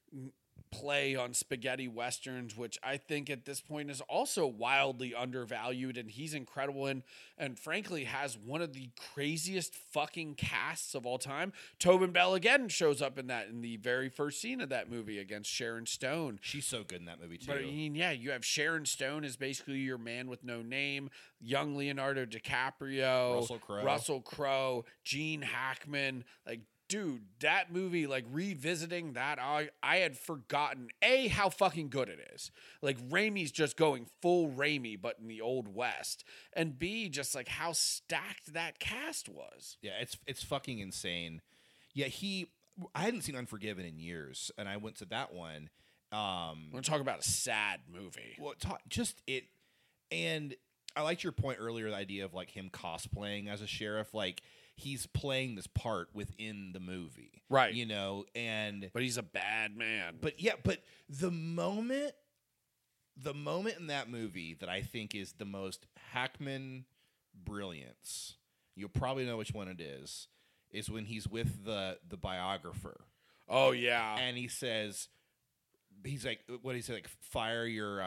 Speaker 1: play on spaghetti westerns, which I think at this point is also wildly undervalued, and he's incredible in, and frankly has one of the craziest fucking casts of all time. Tobin Bell again shows up in the very first scene of that movie against Sharon Stone.
Speaker 2: She's so good in that movie too.
Speaker 1: But I mean, yeah, you have Sharon Stone as basically your man with no name, young Leonardo DiCaprio, Russell Crowe, Gene Hackman, like. Dude, that movie, like revisiting that, I had forgotten how fucking good it is. Like Raimi's just going full Raimi, but in the Old West, and B, just like how stacked that cast was.
Speaker 2: Yeah, it's fucking insane. Yeah, I hadn't seen Unforgiven in years, and I went to that one.
Speaker 1: We're gonna talk about a sad movie.
Speaker 2: Well, and I liked your point earlier, the idea of like him cosplaying as a sheriff, like. He's playing this part within the movie.
Speaker 1: Right.
Speaker 2: But
Speaker 1: he's a bad man.
Speaker 2: But the moment in that movie that I think is the most Hackman brilliance, you'll probably know which one it is when he's with the biographer.
Speaker 1: Oh yeah.
Speaker 2: And he says, fire your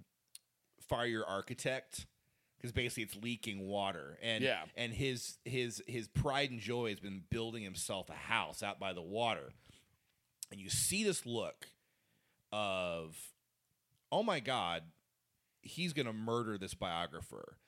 Speaker 2: architect. Because basically it's leaking water, and his pride and joy has been building himself a house out by the water, and you see this look of, oh my God, he's gonna murder this biographer,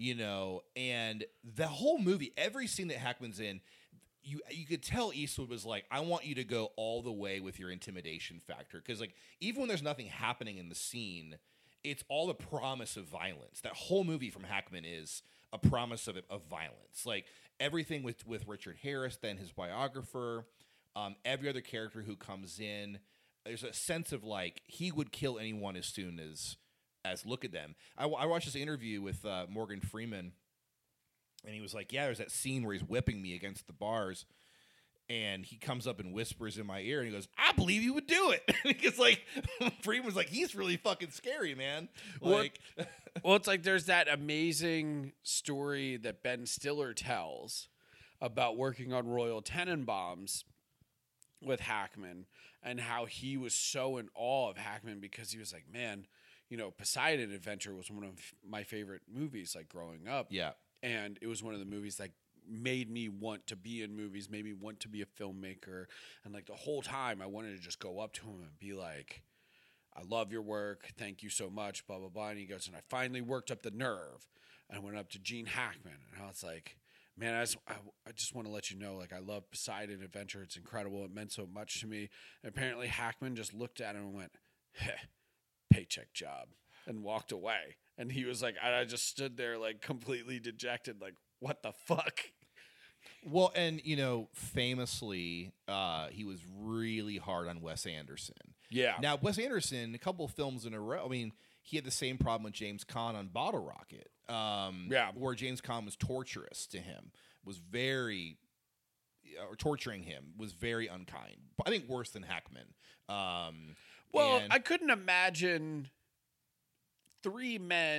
Speaker 2: and the whole movie, every scene that Hackman's in, you could tell Eastwood was like, I want you to go all the way with your intimidation factor, because like even when there's nothing happening in the scene. It's all the promise of violence. That whole movie from Hackman is a promise of violence. Like everything with Richard Harris, then his biographer, every other character who comes in, there's a sense of like he would kill anyone as soon as look at them. I watched this interview with Morgan Freeman, and he was like, yeah, there's that scene where he's whipping me against the bars. And he comes up and whispers in my ear, and he goes, I believe you would do it. Because, like, Freeman's like, he's really fucking scary, man. Like,
Speaker 1: well, it's like there's that amazing story that Ben Stiller tells about working on Royal Tenenbaums with Hackman and how he was so in awe of Hackman because he was like, man, Poseidon Adventure was one of my favorite movies, like, growing up.
Speaker 2: Yeah.
Speaker 1: And it was one of the movies that made me want to be in movies, made me want to be a filmmaker. And like the whole time I wanted to just go up to him and be like, I love your work. Thank you so much, blah, blah, blah. And he goes, and I finally worked up the nerve. And I went up to Gene Hackman and I was like, man, I just want to let you know, like, I love Poseidon Adventure. It's incredible. It meant so much to me. And apparently Hackman just looked at him and went, paycheck job, and walked away. And he was like, I just stood there like completely dejected, like, what the fuck?
Speaker 2: Well, and, famously, he was really hard on Wes Anderson.
Speaker 1: Yeah.
Speaker 2: Now, Wes Anderson, a couple of films in a row, I mean, he had the same problem with James Caan on Bottle Rocket. Where James Caan was torturous to him, was very, or torturing him, was very unkind. I think worse than Hackman.
Speaker 1: I couldn't imagine three men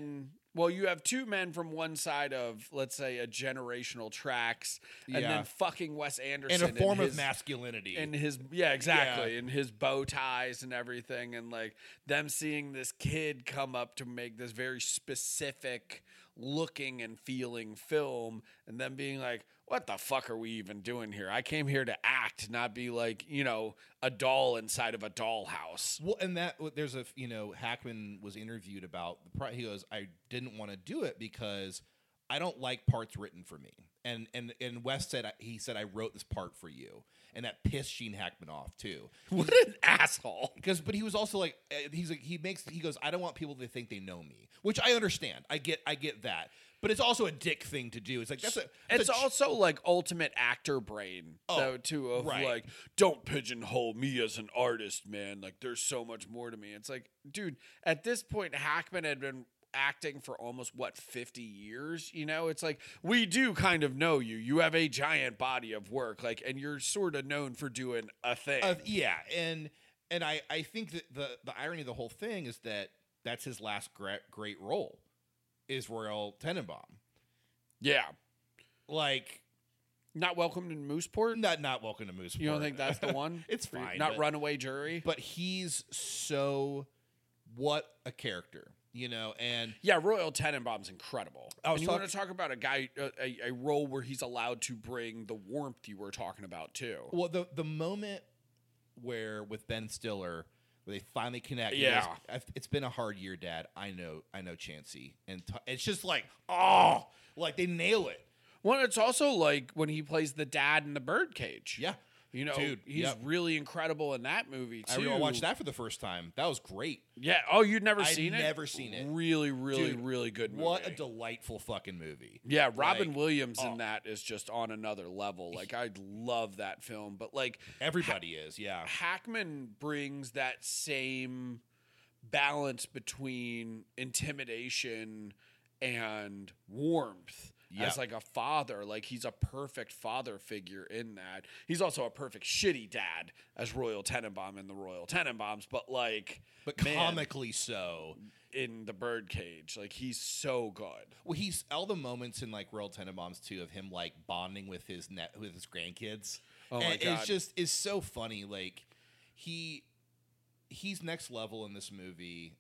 Speaker 1: Well, you have two men from one side of, let's say, a generational tracks, and then fucking Wes Anderson.
Speaker 2: In a form of masculinity.
Speaker 1: And his, exactly. And his bow ties and everything. And, like, them seeing this kid come up to make this very specific looking and feeling film, and them being like, what the fuck are we even doing here? I came here to act, not be like, a doll inside of a dollhouse.
Speaker 2: Well, and there's a, Hackman was interviewed about he goes, I didn't want to do it because I don't like parts written for me. And Wes said, I wrote this part for you. And that pissed Gene Hackman off too.
Speaker 1: What an asshole.
Speaker 2: But he was also like, he goes, I don't want people to think they know me, which I understand. I get that. But it's also a dick thing to do. It's like
Speaker 1: it's also like ultimate actor brain, though, too. Of like, don't pigeonhole me as an artist, man. Like, there's so much more to me. It's like, dude, at this point, Hackman had been acting for almost 50 years. It's like, we do kind of know you. You have a giant body of work, like, and you're sort of known for doing a thing.
Speaker 2: And I think that the irony of the whole thing is that that's his last great role. Is Royal Tenenbaum.
Speaker 1: Yeah.
Speaker 2: Like,
Speaker 1: not Welcome to Mooseport?
Speaker 2: Not Welcome to Mooseport.
Speaker 1: You don't think that's the one?
Speaker 2: It's fine.
Speaker 1: Not Runaway Jury?
Speaker 2: But he's what a character, and...
Speaker 1: Yeah, Royal Tenenbaum's incredible. And you want to talk about a guy, a role where he's allowed to bring the warmth you were talking about, too.
Speaker 2: Well, the moment where, with Ben Stiller... where they finally connect.
Speaker 1: Yeah.
Speaker 2: It's been a hard year, Dad. I know, Chancey. And it's just like, like they nail it.
Speaker 1: Well, it's also like when he plays the dad in the Birdcage.
Speaker 2: Yeah.
Speaker 1: Dude, he's really incredible in that movie, too.
Speaker 2: I watched that for the first time. That was great.
Speaker 1: Yeah. Oh, you'd never seen it?
Speaker 2: I'd never seen it.
Speaker 1: Really, really, really good movie.
Speaker 2: What a delightful fucking movie.
Speaker 1: Yeah, Robin Williams in that is just on another level. Like, I love that film. But, like...
Speaker 2: everybody is, yeah.
Speaker 1: Hackman brings that same balance between intimidation and warmth.
Speaker 2: Yep.
Speaker 1: As like a father. Like, he's a perfect father figure in that. He's also a perfect shitty dad as Royal Tenenbaum in the Royal Tenenbaums, but
Speaker 2: comically so
Speaker 1: in the Birdcage. Like, he's so good.
Speaker 2: Well, he's all the moments in like Royal Tenenbaums too of him like bonding with his grandkids.
Speaker 1: Oh my God.
Speaker 2: It's so funny. Like, he's next level in this movie.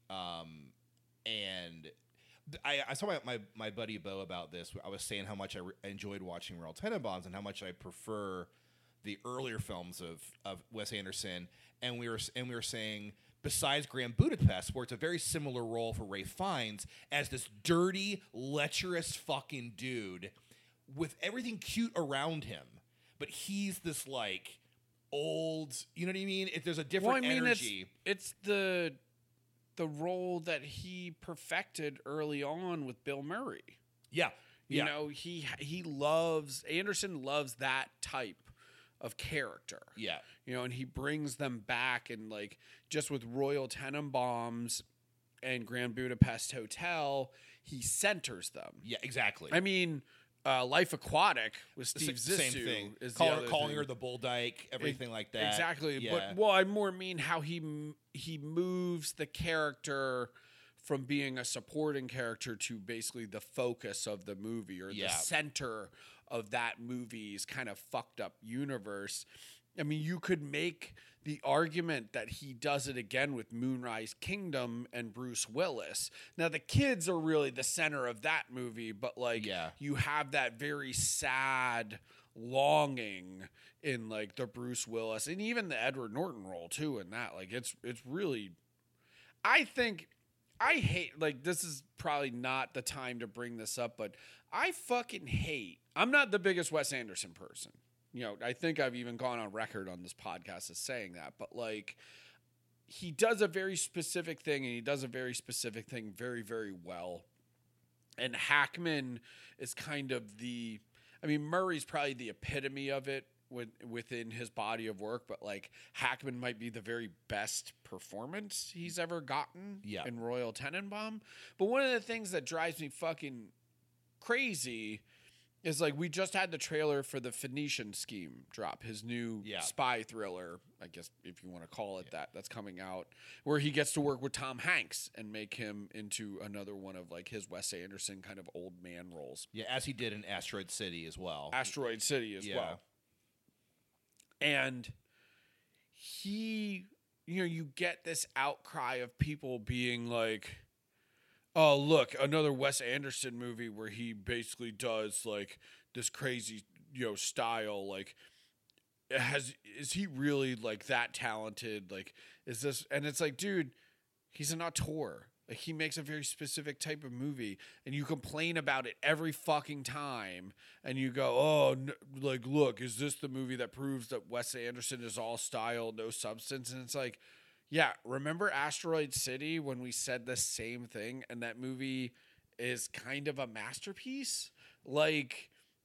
Speaker 2: And I was talking about my buddy Bo about this. I was saying how much I enjoyed watching Royal Tenenbaums and how much I prefer the earlier films of Wes Anderson. And we were saying, besides Grand Budapest, where it's a very similar role for Ralph Fiennes as this dirty, lecherous fucking dude with everything cute around him, but he's this like old. You know what I mean? There's a different energy.
Speaker 1: It's the role that he perfected early on with Bill Murray.
Speaker 2: Yeah.
Speaker 1: Anderson loves that type of character.
Speaker 2: Yeah.
Speaker 1: And he brings them back, and like just with Royal Tenenbaums and Grand Budapest Hotel, he centers them.
Speaker 2: Yeah, exactly.
Speaker 1: I mean, Life Aquatic with Steve Zissou.
Speaker 2: Same thing.
Speaker 1: Is
Speaker 2: calling her the bull dyke, everything like that.
Speaker 1: Exactly.
Speaker 2: Yeah.
Speaker 1: But I more mean how he moves the character from being a supporting character to basically the focus of the movie, or the center of that movie's kind of fucked up universe. I mean, you could make the argument that he does it again with Moonrise Kingdom and Bruce Willis. Now, the kids are really the center of that movie, but like you have that very sad longing in like the Bruce Willis and even the Edward Norton role too in that. Like it's really, I hate, like, this is probably not the time to bring this up, but I fucking hate, I'm not the biggest Wes Anderson person. I think I've even gone on record on this podcast as saying that, but like, he does a very specific thing, and he does a very specific thing very, very well. And Hackman is kind of Murray's probably the epitome of it within his body of work, but like Hackman might be the very best performance he's ever gotten in Royal Tenenbaum. But one of the things that drives me fucking crazy is like we just had the trailer for the Phoenician Scheme drop, his new spy thriller, I guess if you want to call it that, that's coming out, where he gets to work with Tom Hanks and make him into another one of like his Wes Anderson kind of old man roles.
Speaker 2: Yeah, as he did in Asteroid City as well.
Speaker 1: Asteroid City as well. And he, you get this outcry of people being like, oh, look, another Wes Anderson movie where he basically does like this crazy, style. Like, is he really like that talented? Like, is this? And it's like, dude, he's an auteur. Like, he makes a very specific type of movie, and you complain about it every fucking time. And you go, oh, like, look, is this the movie that proves that Wes Anderson is all style, no substance? And it's like, yeah, remember Asteroid City when we said the same thing, and that movie is kind of a masterpiece? Like,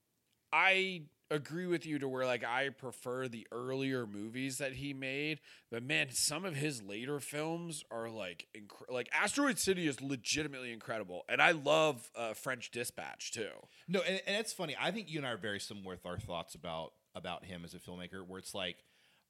Speaker 1: I agree with you to where, like, I prefer the earlier movies that he made, but man, some of his later films are like, like Asteroid City is legitimately incredible, and I love French Dispatch too.
Speaker 2: No, and it's funny. I think you and I are very similar with our thoughts about him as a filmmaker, where it's like,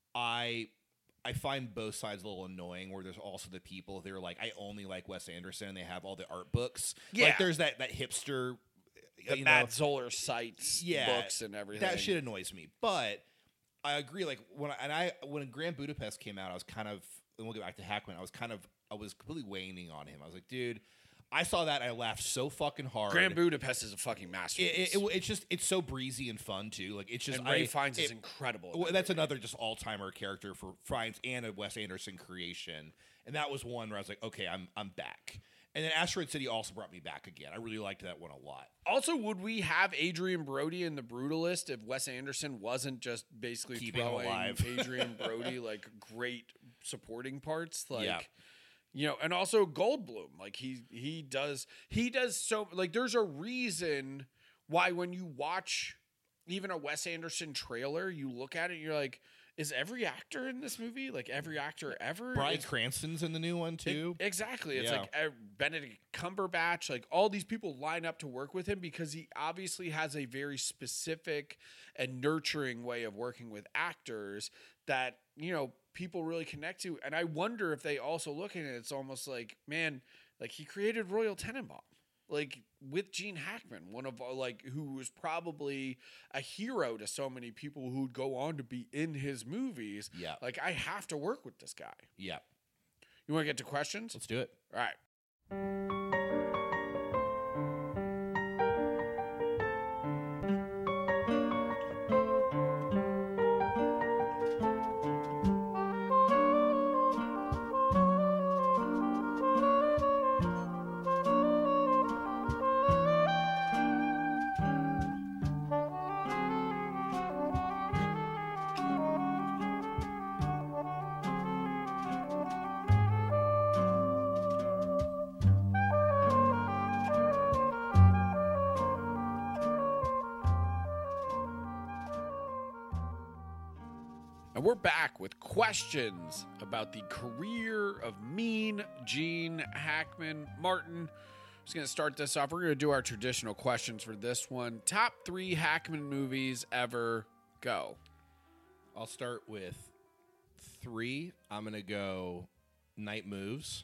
Speaker 2: I find both sides a little annoying, where there's also the people that are like, I only like Wes Anderson, and they have all the art books.
Speaker 1: Yeah.
Speaker 2: Like, there's that hipster,
Speaker 1: the Matt Zoller Sites books and everything.
Speaker 2: That shit annoys me. But I agree. Like, when Grand Budapest came out, I was kind of, and we'll get back to Hackman, I was completely waning on him. I was like, dude, I saw that, and I laughed so fucking hard.
Speaker 1: Grand Budapest is a fucking masterpiece.
Speaker 2: It's so breezy and fun too. Like, it's just,
Speaker 1: and Ray Fiennes is incredible.
Speaker 2: That's another just all-timer character for Fiennes and a Wes Anderson creation. And that was one where I was like, okay, I'm back. And then Asteroid City also brought me back again. I really liked that one a lot.
Speaker 1: Also, would we have Adrian Brody in The Brutalist if Wes Anderson wasn't just basically
Speaker 2: keeping
Speaker 1: throwing
Speaker 2: alive
Speaker 1: Adrian Brody like great supporting parts? Like, and also Goldblum. Like, he does so, like, there's a reason why when you watch even a Wes Anderson trailer, you look at it and you're like, is every actor in this movie, like every actor ever?
Speaker 2: Bryan Cranston's in the new one too.
Speaker 1: Exactly. It's like Benedict Cumberbatch, like all these people line up to work with him because he obviously has a very specific and nurturing way of working with actors that, people really connect to. And I wonder if they also look at it, it's almost like, man, like he created Royal Tenenbaum. Like with Gene Hackman, one of who was probably a hero to so many people who'd go on to be in his movies.
Speaker 2: Yeah.
Speaker 1: Like, I have to work with this guy.
Speaker 2: Yeah.
Speaker 1: You want to get to questions?
Speaker 2: Let's do it.
Speaker 1: All right. And we're back with questions about the career of Mean Gene Hackman. Martin, I'm just going to start this off. We're going to do our traditional questions for this one. Top 3 Hackman movies ever. Go.
Speaker 2: I'll start with 3. I'm going to go Night Moves.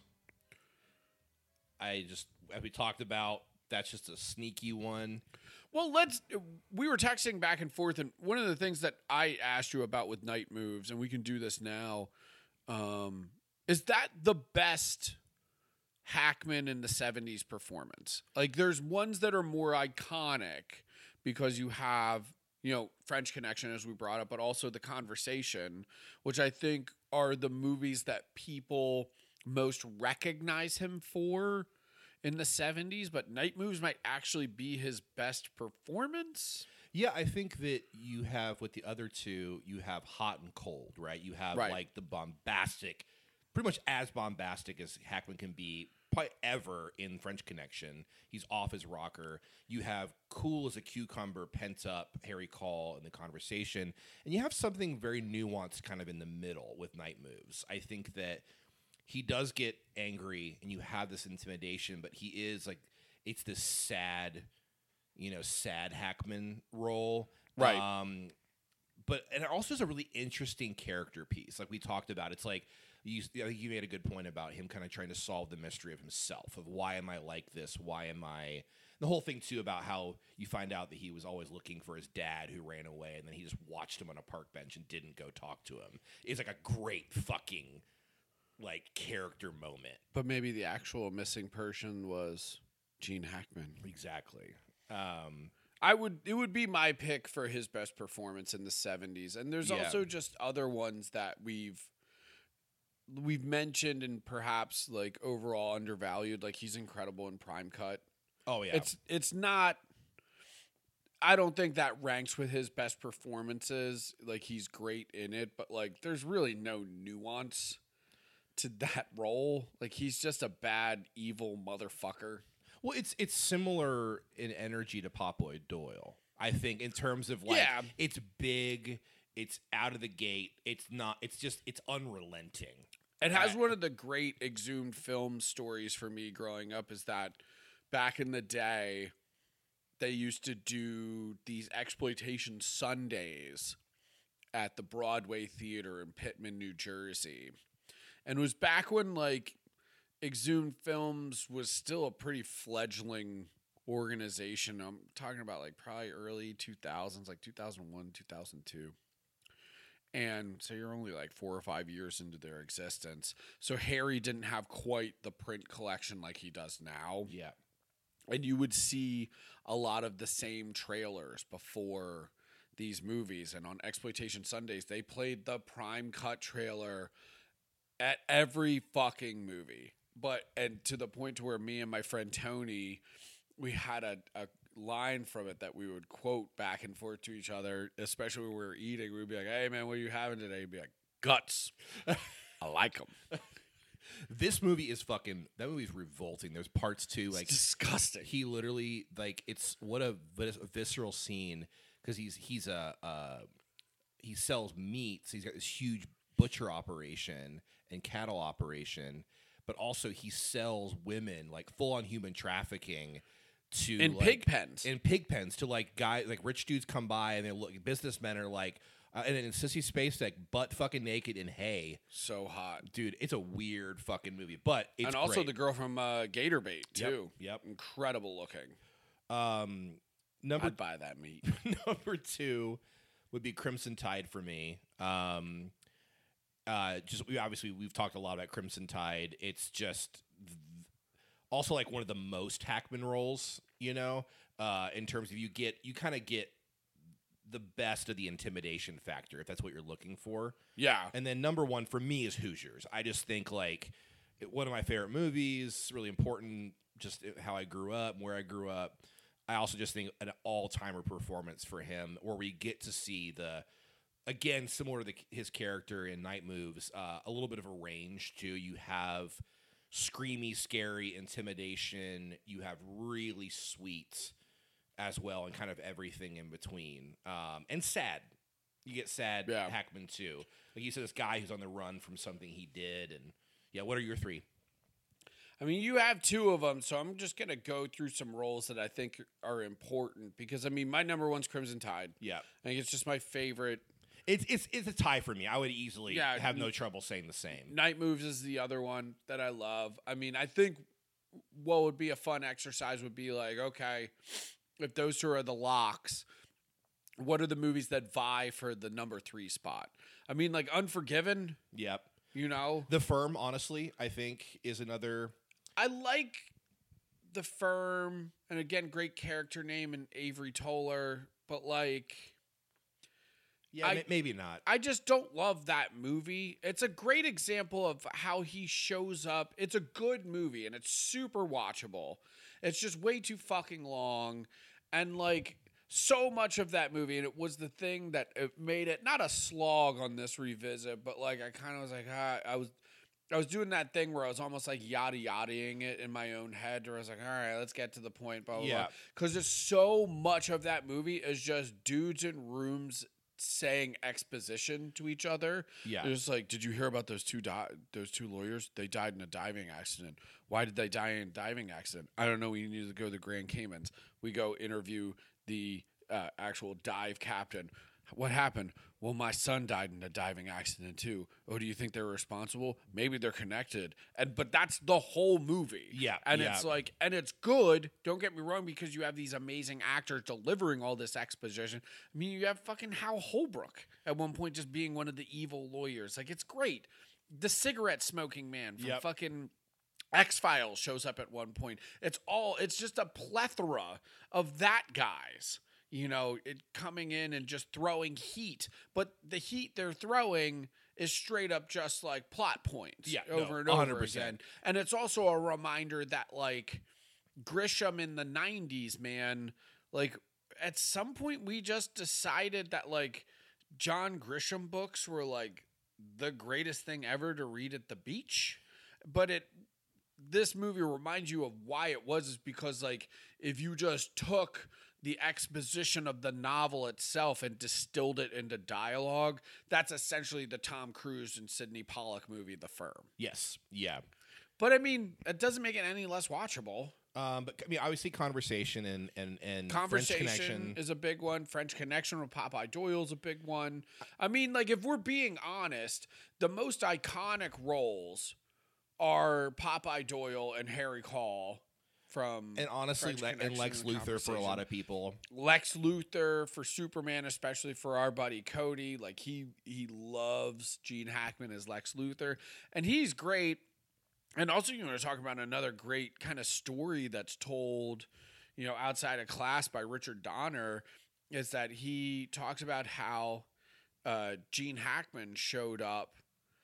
Speaker 2: As we talked about, that's just a sneaky one.
Speaker 1: Well, we were texting back and forth, and one of the things that I asked you about with Night Moves, and we can do this now, is that the best Hackman in the 70s performance? Like, there's ones that are more iconic because you have, French Connection, as we brought up, but also The Conversation, which I think are the movies that people most recognize him for in the 70s, but Night Moves might actually be his best performance.
Speaker 2: Yeah, I think that you have, with the other two, you have Hot and Cold, right? You have like the bombastic, pretty much as bombastic as Hackman can be probably ever in French Connection. He's off his rocker. You have cool as a cucumber, pent up Harry Caul in The Conversation. And you have something very nuanced kind of in the middle with Night Moves. I think that he does get angry and you have this intimidation, but he is like, it's this sad sad Hackman role.
Speaker 1: Right.
Speaker 2: But it also is a really interesting character piece. Like we talked about, it's like I think you made a good point about him kind of trying to solve the mystery of himself, of why am I like this? Why am I... The whole thing, too, about how you find out that he was always looking for his dad who ran away, and then he just watched him on a park bench and didn't go talk to him. It's like a great fucking, character moment.
Speaker 1: But maybe the actual missing person was Gene Hackman.
Speaker 2: Exactly.
Speaker 1: It would be my pick for his best performance in the 70s. And there's also just other ones that we've mentioned and perhaps overall undervalued. Like he's incredible in Prime Cut.
Speaker 2: Oh yeah.
Speaker 1: It's not, I don't think that ranks with his best performances. Like he's great in it, but there's really no nuance to that role. Like he's just a bad, evil motherfucker.
Speaker 2: Well, it's similar in energy to Pop Lloyd Doyle. I think in terms of it's big, it's out of the gate, it's unrelenting.
Speaker 1: It has one of the great exhumed film stories for me growing up is that back in the day, they used to do these exploitation Sundays at the Broadway Theater in Pitman, New Jersey. And it was back when Exhumed Films was still a pretty fledgling organization. I'm talking about probably early 2000s, 2001, 2002. And so you're only 4 or 5 years into their existence. So Harry didn't have quite the print collection like he does now.
Speaker 2: Yeah.
Speaker 1: And you would see a lot of the same trailers before these movies. And on Exploitation Sundays, they played the Prime Cut trailer at every fucking movie. And to the point to where me and my friend Tony, we had a line from it that we would quote back and forth to each other, especially when we were eating. We'd be like, hey, man, what are you having today? He'd be like, guts. I like them.
Speaker 2: This movie is that movie's revolting. There's parts too,
Speaker 1: it's disgusting.
Speaker 2: He literally, it's what a visceral scene, because he sells meat, so he's got this huge butcher operation and cattle operation, but also he sells women, full-on human trafficking to
Speaker 1: in pig pens.
Speaker 2: In pig pens to guys, rich dudes come by and they look, businessmen are and then in Sissy Spacek, butt fucking naked in hay.
Speaker 1: So hot.
Speaker 2: Dude, it's a weird fucking movie, but it's
Speaker 1: And also
Speaker 2: great.
Speaker 1: the girl from Gator Bait, too.
Speaker 2: Yep.
Speaker 1: Incredible looking.
Speaker 2: I'd
Speaker 1: buy that meat.
Speaker 2: Number 2 would be Crimson Tide for me. We've talked a lot about Crimson Tide. It's just also one of the most Hackman roles, in terms of you kind of get the best of the intimidation factor, if that's what you're looking for.
Speaker 1: Yeah.
Speaker 2: And then number 1 for me is Hoosiers. I just think one of my favorite movies, really important, just how I grew up, where I grew up. I also just think an all-timer performance for him, where we get to see again, similar to his character in Night Moves, a little bit of a range too. You have screamy, scary intimidation. You have really sweet as well, and kind of everything in between. And sad. You get sad Hackman too. Like you said, this guy who's on the run from something he did. And what are your 3?
Speaker 1: I mean, you have 2 of them, so I'm just going to go through some roles that I think are important. Because, my number 1's Crimson Tide.
Speaker 2: Yeah.
Speaker 1: I think it's just my favorite.
Speaker 2: It's a tie for me. I would easily have no trouble saying the same.
Speaker 1: Night Moves is the other one that I love. I think what would be a fun exercise would be okay, if those 2 are the locks, what are the movies that vie for the number 3 spot? Unforgiven.
Speaker 2: Yep.
Speaker 1: The
Speaker 2: Firm, honestly, I think is another.
Speaker 1: I like The Firm, and again, great character name in Avery Toller, but
Speaker 2: maybe not.
Speaker 1: I just don't love that movie. It's a great example of how he shows up. It's a good movie, and it's super watchable. It's just way too fucking long, and so much of that movie, and it was the thing that it made it not a slog on this revisit, but I kind of was I was doing that thing where I was almost yada-yadaing it in my own head, where I was all right, let's get to the point, blah, blah, blah. Because there's so much of that movie is just dudes in rooms saying exposition to each other.
Speaker 2: Yeah.
Speaker 1: It's like, did you hear about those two lawyers? They died in a diving accident. Why did they die in a diving accident? I don't know. We need to go to the Grand Caymans. We go interview the actual dive captain. What happened? Well, my son died in a diving accident too. Oh, do you think they're responsible? Maybe they're connected. But that's the whole movie.
Speaker 2: Yeah.
Speaker 1: And it's like, and it's good. Don't get me wrong, because you have these amazing actors delivering all this exposition. I mean, you have fucking Hal Holbrook at one point just being one of the evil lawyers. Like, it's great. The cigarette smoking man from fucking X-Files shows up at one point. It's just a plethora of that guys. You know, it coming in and just throwing heat. But the heat they're throwing is straight up just like plot points over and over
Speaker 2: 100%.
Speaker 1: again. And it's also a reminder that, like, Grisham in the 90s, man, like, at some point we just decided that, like, John Grisham books were, like, the greatest thing ever to read at the beach. But this movie reminds you of why it was, is because, like, if you just took the exposition of the novel itself and distilled it into dialogue, that's essentially the Tom Cruise and Sidney Pollack movie, The Firm.
Speaker 2: Yes. Yeah.
Speaker 1: But I mean, it doesn't make it any less watchable.
Speaker 2: But I mean, obviously, Conversation and
Speaker 1: Conversation
Speaker 2: French Connection
Speaker 1: is a big one. French Connection with Popeye Doyle is a big one. I mean, like, if we're being honest, the most iconic roles are Popeye Doyle and Harry Caul.
Speaker 2: And honestly, and Lex Luthor for a lot of people.
Speaker 1: Lex Luthor for Superman, especially for our buddy Cody. Like, he loves Gene Hackman as Lex Luthor. And he's great. And also, you want to talk about another great kind of story that's told, you know, outside of class by Richard Donner, is that he talks about how Gene Hackman showed up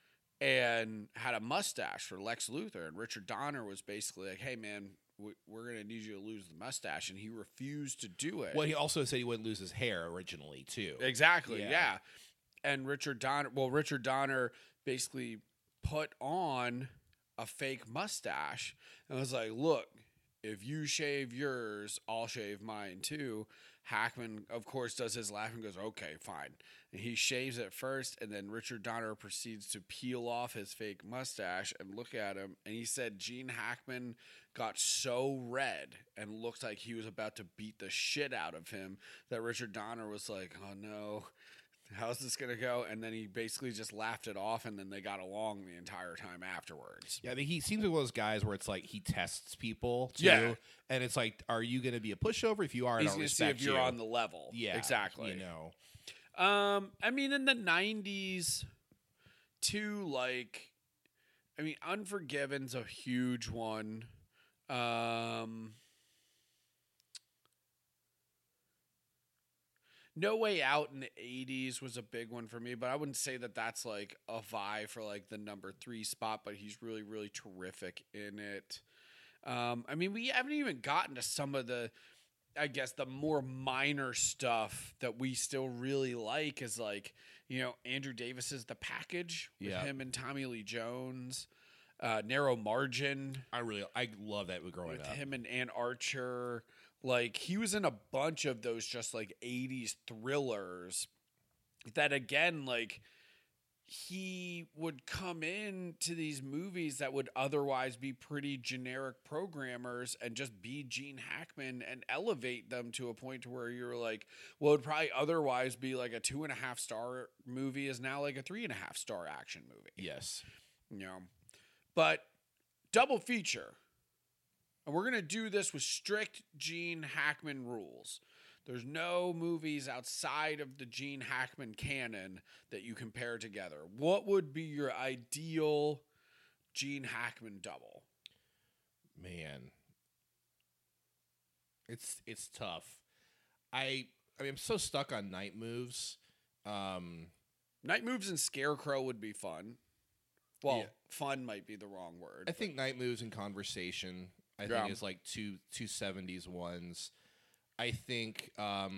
Speaker 1: and had a mustache for Lex Luthor. And Richard Donner was basically like, hey, man, we're going to need you to lose the mustache. And he refused to do it.
Speaker 2: Well, he also said he wouldn't lose his hair originally, too.
Speaker 1: Exactly, yeah. And Richard Donner basically put on a fake mustache and was like, look, if you shave yours, I'll shave mine too. Hackman, of course, does his laugh and goes, okay, fine. And he shaves it first, and then Richard Donner proceeds to peel off his fake mustache and look at him. And he said Gene Hackman got so red and looked like he was about to beat the shit out of him that Richard Donner was like, oh no, how's this going to go? And then he basically just laughed it off, and then they got along the entire time afterwards.
Speaker 2: Yeah, I mean, he seems like one of those guys where it's like he tests people, too.
Speaker 1: Yeah.
Speaker 2: And it's like, are you going to be a pushover? If you are, I don't respect
Speaker 1: see if you're on the level.
Speaker 2: Yeah.
Speaker 1: Exactly.
Speaker 2: You know.
Speaker 1: I mean, in the 90s, too, like, I mean, Unforgiven's a huge one. No Way Out in the 80s was a big one for me, but I wouldn't say that that's like a vie for like the number 3 spot, but he's really, really terrific in it. I mean, we haven't even gotten to some of the, I guess, the more minor stuff that we still really like is like, you know, Andrew Davis's The Package with him and Tommy Lee Jones. Narrow Margin.
Speaker 2: I love that growing
Speaker 1: with
Speaker 2: up.
Speaker 1: him and Ann Archer. Like, he was in a bunch of those just like 80s thrillers that, again, like, he would come into these movies that would otherwise be pretty generic programmers and just be Gene Hackman and elevate them to a point to where you're like, well, it'd probably otherwise be like a 2.5-star movie is now like a 3.5-star action movie.
Speaker 2: Yes.
Speaker 1: You know, but double feature. And we're going to do this with strict Gene Hackman rules. There's no movies outside of the Gene Hackman canon that you compare together. What would be your ideal Gene Hackman double?
Speaker 2: Man. It's tough. I mean, I'm so stuck on Night Moves.
Speaker 1: Night Moves and Scarecrow would be fun. Well, fun might be the wrong word.
Speaker 2: I think Night Moves and Conversation, I think, is like two 70s ones. I think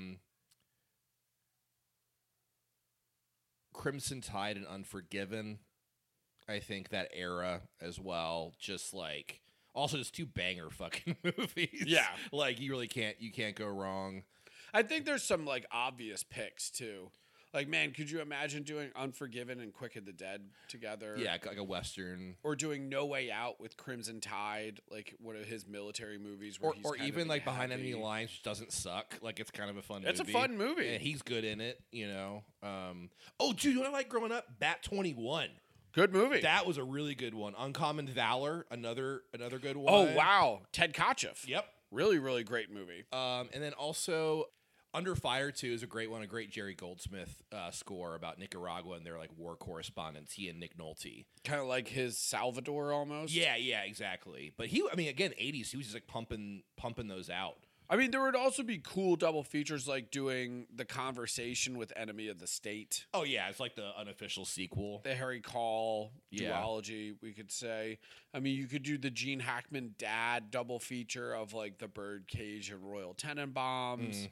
Speaker 2: Crimson Tide and Unforgiven, I think that era as well, just like, also just 2 banger fucking movies.
Speaker 1: Yeah.
Speaker 2: Like, you can't go wrong.
Speaker 1: I think there's some like obvious picks too. Like, man, could you imagine doing Unforgiven and Quick of the Dead together?
Speaker 2: Yeah, like a Western.
Speaker 1: Or doing No Way Out with Crimson Tide, like one of his military movies. Where
Speaker 2: Or even like Behind Enemy Lines, which doesn't suck. Like, it's kind of a fun movie.
Speaker 1: It's a fun movie.
Speaker 2: And he's good in it, you know. Oh, dude, you know what I like growing up? Bat 21.
Speaker 1: Good movie.
Speaker 2: That was a really good one. Uncommon Valor, another good one.
Speaker 1: Oh, wow. Ted Kotcheff.
Speaker 2: Yep.
Speaker 1: Really, really great movie.
Speaker 2: And then also Under Fire 2 is a great one, a great Jerry Goldsmith score about Nicaragua and their like war correspondents, he and Nick Nolte.
Speaker 1: Kind of like his Salvador almost.
Speaker 2: Yeah, exactly. But again, 80s, he was just like pumping those out.
Speaker 1: I mean, there would also be cool double features like doing The Conversation with Enemy of the State.
Speaker 2: Oh, yeah, it's like the unofficial sequel.
Speaker 1: The Harry Caul
Speaker 2: Yeah.
Speaker 1: duology, we could say. I mean, you could do the Gene Hackman dad double feature of like The Birdcage and Royal Tenenbaums.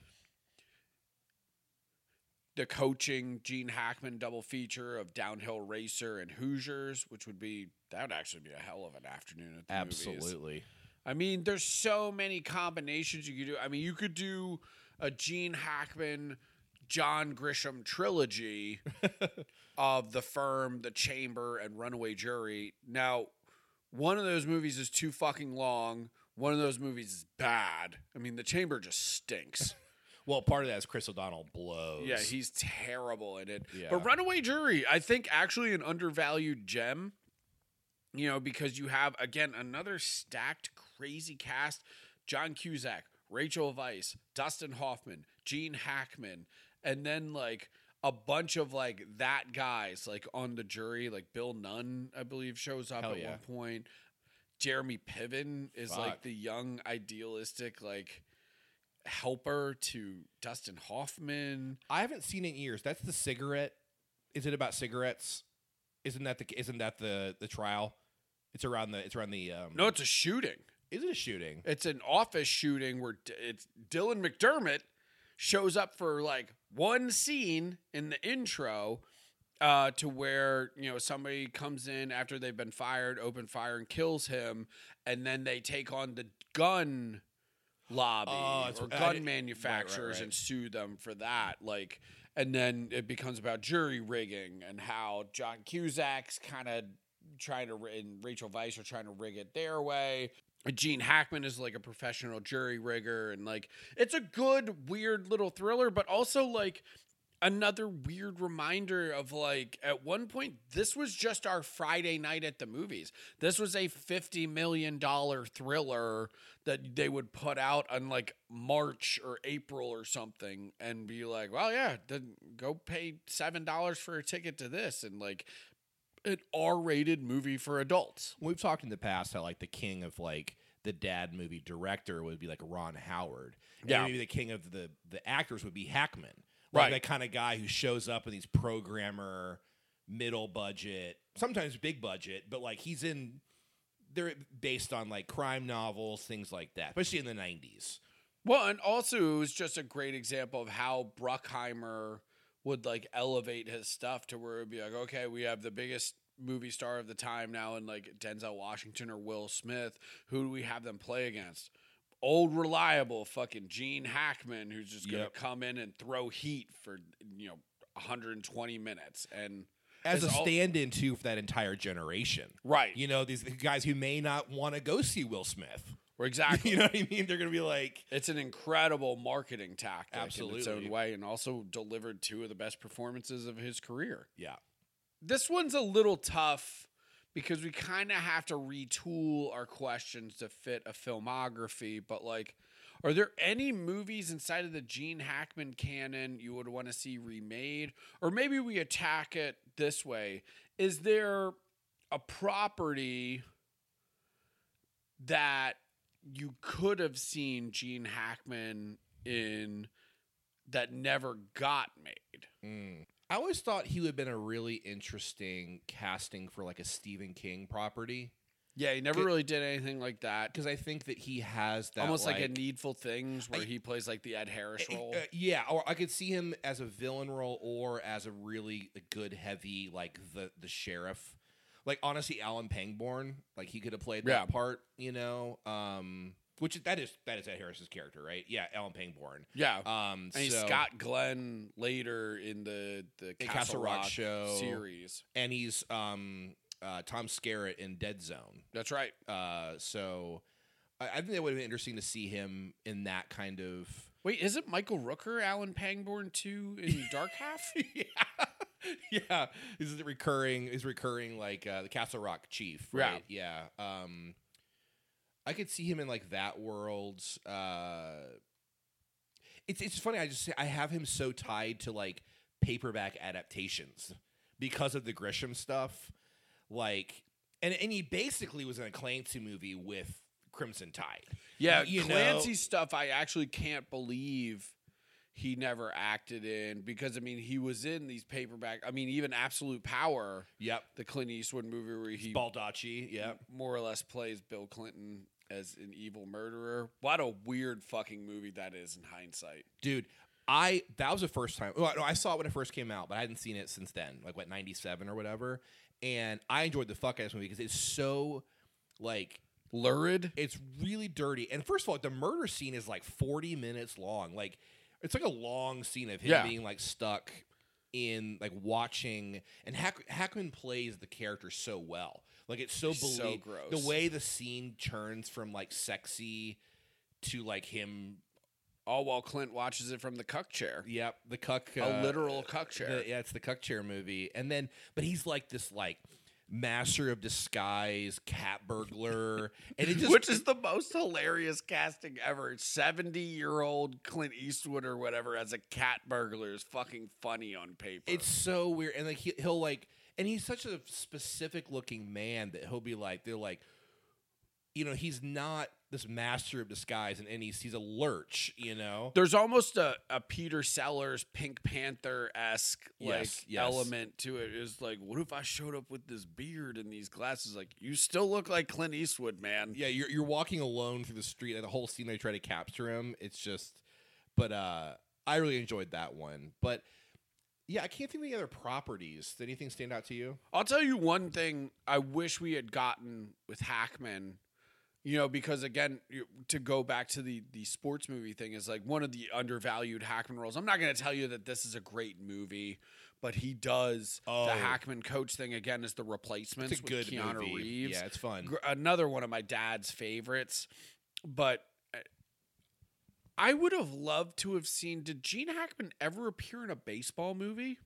Speaker 1: The coaching Gene Hackman double feature of Downhill Racer and Hoosiers, that would actually be a hell of an afternoon at the movies.
Speaker 2: Absolutely.
Speaker 1: I mean, there's so many combinations you could do. I mean, you could do a Gene Hackman, John Grisham trilogy of The Firm, The Chamber, and Runaway Jury. Now, one of those movies is too fucking long. One of those movies is bad. I mean, The Chamber just stinks.
Speaker 2: Well, part of that is Chris O'Donnell blows.
Speaker 1: Yeah, he's terrible in it.
Speaker 2: Yeah.
Speaker 1: But Runaway Jury, I think actually an undervalued gem, you know, because you have, again, another stacked, crazy cast. John Cusack, Rachel Weisz, Dustin Hoffman, Gene Hackman, and then, like, a bunch of, like, that guys, like, on the jury. Like, Bill Nunn, I believe, shows up at one point. Jeremy Piven is, like, the young, idealistic, like, helper to Dustin Hoffman.
Speaker 2: I haven't seen it in years. That's the cigarette. Is it about cigarettes? Isn't that the trial? It's around the.
Speaker 1: No, it's a shooting.
Speaker 2: Is it a shooting?
Speaker 1: It's an office shooting where it's Dylan McDermott shows up for like one scene in the intro, to where, you know, somebody comes in after they've been fired, open fire, and kills him, and then they take on the gun lobby or gun manufacturers and sue them for that. Like, and then it becomes about jury rigging and how John Cusack's kind of and Rachel Weisz are trying to rig it their way. Gene Hackman is like a professional jury rigger, and like it's a good, weird little thriller, but also like another weird reminder of like at one point this was just our Friday night at the movies. This was a $50 million thriller that they would put out on like March or April or something and be like, well, yeah, then go pay $7 for a ticket to this, and like an R-rated movie for adults.
Speaker 2: We've talked in the past how like the king of like the dad movie director would be like Ron Howard. And maybe the king of the actors would be Hackman. Like
Speaker 1: Right.
Speaker 2: that kind of guy who shows up in these programmer, middle budget, sometimes big budget, but like they're based on like crime novels, things like that, especially in the 90s.
Speaker 1: Well, and also it was just a great example of how Bruckheimer would like elevate his stuff to where it would be like, okay, we have the biggest movie star of the time now in like Denzel Washington or Will Smith. Who do we have them play against? Old reliable fucking Gene Hackman, who's just going to come in and throw heat for, you know, 120 minutes. And
Speaker 2: as a stand-in too for that entire generation.
Speaker 1: Right.
Speaker 2: You know, these guys who may not want to go see Will Smith.
Speaker 1: Exactly.
Speaker 2: You know what I mean? They're going to be like...
Speaker 1: It's an incredible marketing tactic
Speaker 2: Absolutely.
Speaker 1: in its own way, and also delivered two of the best performances of his career.
Speaker 2: Yeah.
Speaker 1: This one's a little tough because we kind of have to retool our questions to fit a filmography, but like, are there any movies inside of the Gene Hackman canon you would want to see remade? Or maybe we attack it this way. Is there a property that you could have seen Gene Hackman in that never got made?
Speaker 2: I always thought he would have been a really interesting casting for like a Stephen King property.
Speaker 1: Yeah, he never really did anything like that.
Speaker 2: Because I think that he has that
Speaker 1: Almost like a Needful Things where he plays like the Ed Harris role.
Speaker 2: Yeah, or I could see him as a villain role or as a really good heavy, like the sheriff. Like, honestly, Alan Pangborn, like he could have played that part, you know? which that is Ed Harris's character, right? Yeah, Alan Pangborn.
Speaker 1: Yeah. And he's Scott Glenn later in the Castle Rock
Speaker 2: show
Speaker 1: series.
Speaker 2: And he's Tom Skerritt in Dead Zone.
Speaker 1: That's right.
Speaker 2: So I think that would have been interesting to see him in that kind of...
Speaker 1: Wait, isn't Michael Rooker Alan Pangborn too in Dark Half?
Speaker 2: Yeah. He's recurring like the Castle Rock chief, right? Yeah. I could see him in like that world. It's funny. I have him so tied to like paperback adaptations because of the Grisham stuff. Like, and he basically was in a Clancy movie with Crimson Tide.
Speaker 1: Yeah, Clancy stuff I actually can't believe he never acted in, because I mean he was in these paperback. I mean even Absolute Power.
Speaker 2: Yep,
Speaker 1: the Clint Eastwood movie where he
Speaker 2: Baldacci. Yep,
Speaker 1: more or less plays Bill Clinton as an evil murderer. What a weird fucking movie that is in hindsight,
Speaker 2: dude. That was the first time. Well, no, I saw it when it first came out, but I hadn't seen it since then, like what 97 or whatever. And I enjoyed the fuck out of this movie because it's so like
Speaker 1: lurid.
Speaker 2: It's really dirty. And first of all, the murder scene is like 40 minutes long. Like it's like a long scene of him being like stuck in like watching. And Hackman plays the character so well. Like it's so
Speaker 1: gross.
Speaker 2: The way the scene turns from like sexy to like him.
Speaker 1: All while Clint watches it from the cuck chair.
Speaker 2: Yep, the cuck,
Speaker 1: a literal cuck chair.
Speaker 2: It's the cuck chair movie, and then but he's like this like master of disguise, cat burglar, and it just
Speaker 1: which is the most hilarious casting ever. 70-year-old Clint Eastwood or whatever as a cat burglar is fucking funny on paper.
Speaker 2: It's so weird, and like he'll like, and he's such a specific looking man that he'll be like, they're like, you know, he's not this master of disguise, and he's a lurch, you know?
Speaker 1: There's almost a Peter Sellers Pink Panther-esque element to it. It's like, what if I showed up with this beard and these glasses? Like, you still look like Clint Eastwood, man.
Speaker 2: Yeah, you're walking alone through the street, and the whole scene they try to capture him. It's just, but I really enjoyed that one. But yeah, I can't think of any other properties. Did anything stand out to you?
Speaker 1: I'll tell you one thing I wish we had gotten with Hackman. You know, because again, to go back to the sports movie thing is like one of the undervalued Hackman roles. I'm not going to tell you that this is a great movie, but he does the Hackman coach thing again as The Replacements
Speaker 2: with
Speaker 1: good Keanu
Speaker 2: movie.
Speaker 1: Reeves.
Speaker 2: Yeah, it's fun.
Speaker 1: Another one of my dad's favorites. But I would have loved to have seen. Did Gene Hackman ever appear in a baseball movie?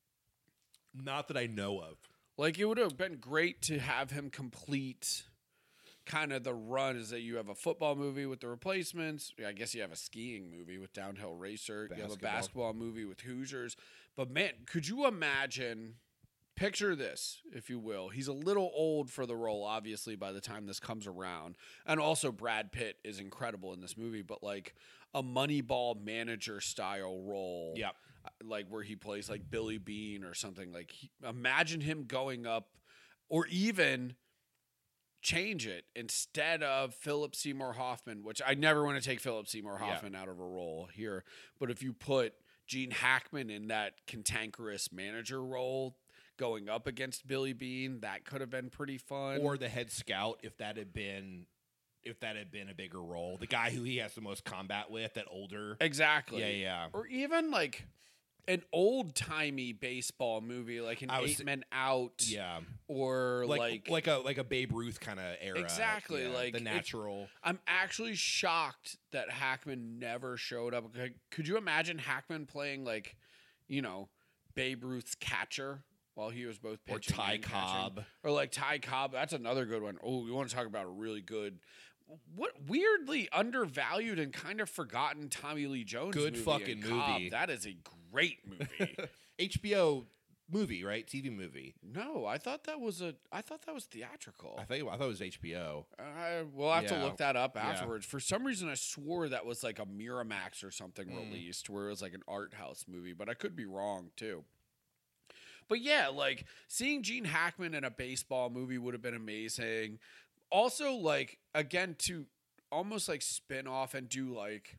Speaker 2: Not that I know of.
Speaker 1: Like it would have been great to have him complete. Kind of the run is that you have a football movie with The Replacements. I guess you have a skiing movie with Downhill Racer. You have a basketball movie with Hoosiers. But man, could you imagine? Picture this, if you will. He's a little old for the role, obviously, by the time this comes around. And also Brad Pitt is incredible in this movie. But like a Moneyball manager style role.
Speaker 2: Yep.
Speaker 1: Like where he plays like Billy Beane or something. Like imagine him going up or even... change it instead of Philip Seymour Hoffman, which I never want to take Philip Seymour Hoffman out of a role here. But if you put Gene Hackman in that cantankerous manager role going up against Billy Beane, that could have been pretty fun.
Speaker 2: Or the head scout, if that had been a bigger role. The guy who he has the most combat with, that older.
Speaker 1: Exactly.
Speaker 2: Yeah.
Speaker 1: Or even like an old-timey baseball movie, like an 8 Men Out.
Speaker 2: Yeah.
Speaker 1: Or like
Speaker 2: a Babe Ruth kind of era.
Speaker 1: Exactly.
Speaker 2: Yeah,
Speaker 1: like
Speaker 2: the natural.
Speaker 1: I'm actually shocked that Hackman never showed up. Could you imagine Hackman playing like, you know, Babe Ruth's catcher while he was both pitching?
Speaker 2: Or Ty
Speaker 1: and
Speaker 2: Cobb.
Speaker 1: catching? Or like Ty Cobb. That's another good one. Oh, we want to talk about a really good... What weirdly undervalued and kind of forgotten Tommy Lee Jones
Speaker 2: good
Speaker 1: movie
Speaker 2: fucking movie.
Speaker 1: That is a great movie.
Speaker 2: HBO movie, right? TV movie.
Speaker 1: No, I thought that was theatrical.
Speaker 2: I thought it was HBO.
Speaker 1: We'll have to look that up afterwards. For some reason, I swore that was like a Miramax or something released where it was like an art house movie, but I could be wrong too. But yeah, like seeing Gene Hackman in a baseball movie would have been amazing. Also, like, again, to almost like spin off and do like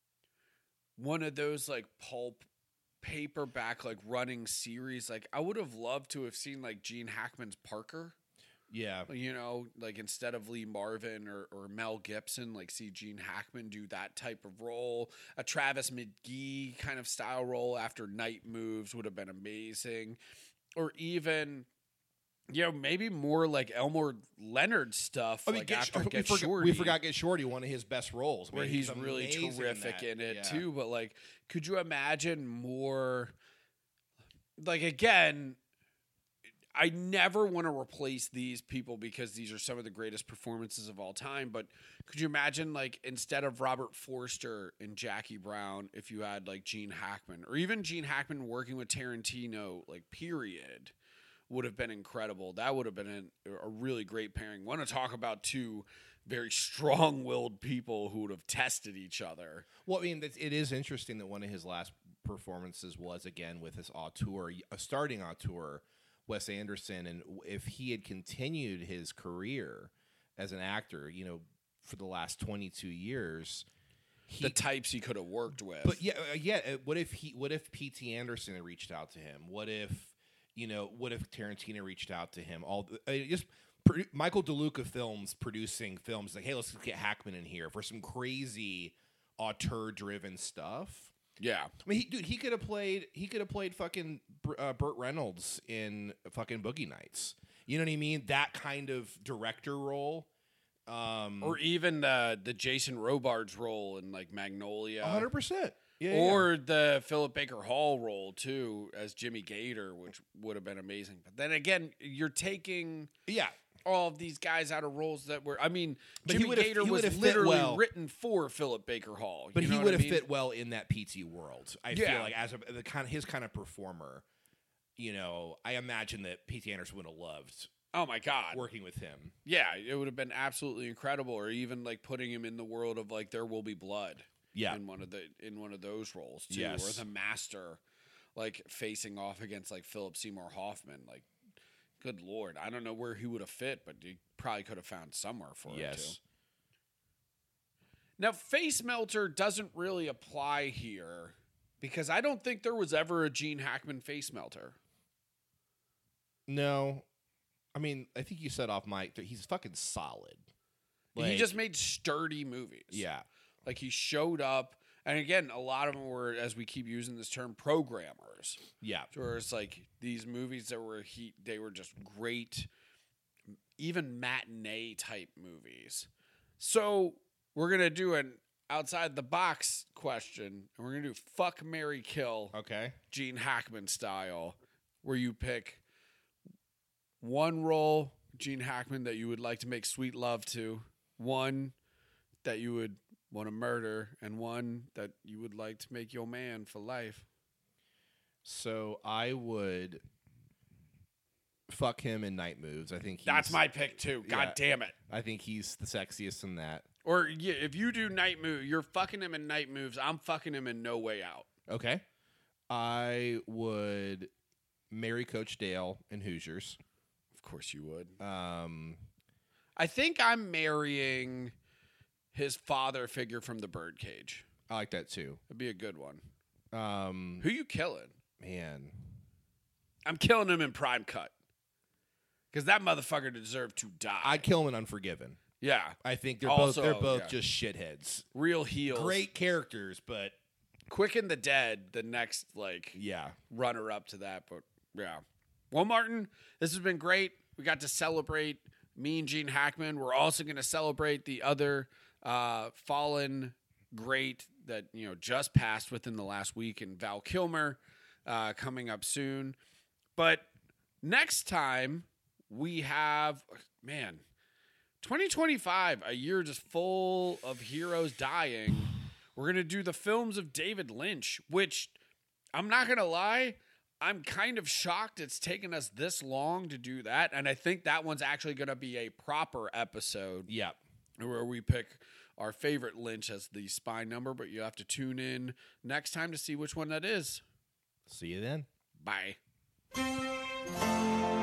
Speaker 1: one of those like pulp paperback like running series. Like, I would have loved to have seen like Gene Hackman's Parker.
Speaker 2: Yeah.
Speaker 1: You know, like instead of Lee Marvin or Mel Gibson, like see Gene Hackman do that type of role. A Travis McGee kind of style role after Night Moves would have been amazing. Or even, you know, maybe more like Elmore Leonard stuff.
Speaker 2: I mean,
Speaker 1: like after Get Shorty.
Speaker 2: We forgot Get Shorty, one of his best roles.
Speaker 1: Where he's really terrific in it too. But like, could you imagine more? Like, again, I never want to replace these people because these are some of the greatest performances of all time. But could you imagine, like, instead of Robert Forster and Jackie Brown, if you had like Gene Hackman, or even Gene Hackman working with Tarantino, like, period, would have been incredible. That would have been a really great pairing. Want to talk about two very strong-willed people who would have tested each other.
Speaker 2: Well, I mean, it is interesting that one of his last performances was, again, with his auteur, starting auteur, Wes Anderson, and if he had continued his career as an actor, you know, for the last 22 years,
Speaker 1: the types he could have worked with.
Speaker 2: But what if P.T. Anderson had reached out to him? What if Tarantino reached out to him? Michael DeLuca Films producing films like, hey, let's get Hackman in here for some crazy auteur-driven stuff.
Speaker 1: Yeah,
Speaker 2: I mean, he could have played fucking Burt Reynolds in fucking Boogie Nights. You know what I mean? That kind of director role,
Speaker 1: or even the Jason Robards role in like Magnolia,
Speaker 2: 100%. Yeah,
Speaker 1: or the Philip Baker Hall role too as Jimmy Gator, which would have been amazing. But then again, you're taking all of these guys out of roles that were, I mean, but Jimmy Gator was literally written for Philip Baker Hall.
Speaker 2: But he would have fit well in that PT world. I feel like as his kind of performer, you know, I imagine that P.T. Anderson would have loved.
Speaker 1: Oh my God,
Speaker 2: working with him.
Speaker 1: Yeah, it would have been absolutely incredible. Or even like putting him in the world of like There Will Be Blood. Yeah, in one of those roles too, or The Master, like facing off against like Philip Seymour Hoffman. Like, good Lord, I don't know where he would have fit, but he probably could have found somewhere for him too. Now, Face Melter doesn't really apply here because I don't think there was ever a Gene Hackman Face Melter.
Speaker 2: No, I mean, I think you said off mic that he's fucking solid.
Speaker 1: Like, he just made sturdy movies.
Speaker 2: Yeah.
Speaker 1: Like, he showed up, and again, a lot of them were, as we keep using this term, programmers.
Speaker 2: Yeah.
Speaker 1: Where it's like these movies that were they were just great, even matinee type movies. So we're gonna do an outside the box question, and we're gonna do fuck, marry, kill.
Speaker 2: Okay.
Speaker 1: Gene Hackman style, where you pick one role, Gene Hackman, that you would like to make sweet love to, one that you would want to murder, and one that you would like to make your man for life.
Speaker 2: So I would fuck him in Night Moves. I think
Speaker 1: that's my pick too. God damn it!
Speaker 2: I think he's the sexiest in that.
Speaker 1: Or if you do Night Move, you're fucking him in Night Moves. I'm fucking him in No Way Out.
Speaker 2: Okay. I would marry Coach Dale in Hoosiers.
Speaker 1: Of course you would.
Speaker 2: I
Speaker 1: think I'm marrying his father figure from The Birdcage.
Speaker 2: I like that too.
Speaker 1: That'd be a good one. Who you killing?
Speaker 2: Man.
Speaker 1: I'm killing him in Prime Cut. Because that motherfucker deserved to die.
Speaker 2: I'd kill him in Unforgiven.
Speaker 1: Yeah.
Speaker 2: I think they're both just shitheads.
Speaker 1: Real heels.
Speaker 2: Great characters, but
Speaker 1: Quick and the Dead, the next runner up to that, but yeah. Well, Martin, this has been great. We got to celebrate me and Gene Hackman. We're also going to celebrate the other fallen great that just passed within the last week, and Val Kilmer coming up soon. But next time we have 2025, a year just full of heroes dying. We're going to do the films of David Lynch, which I'm not going to lie, I'm kind of shocked it's taken us this long to do that. And I think that one's actually going to be a proper episode.
Speaker 2: Yeah.
Speaker 1: Where we pick our favorite Lynch as the spy number, but you have to tune in next time to see which one that is.
Speaker 2: See you then.
Speaker 1: Bye.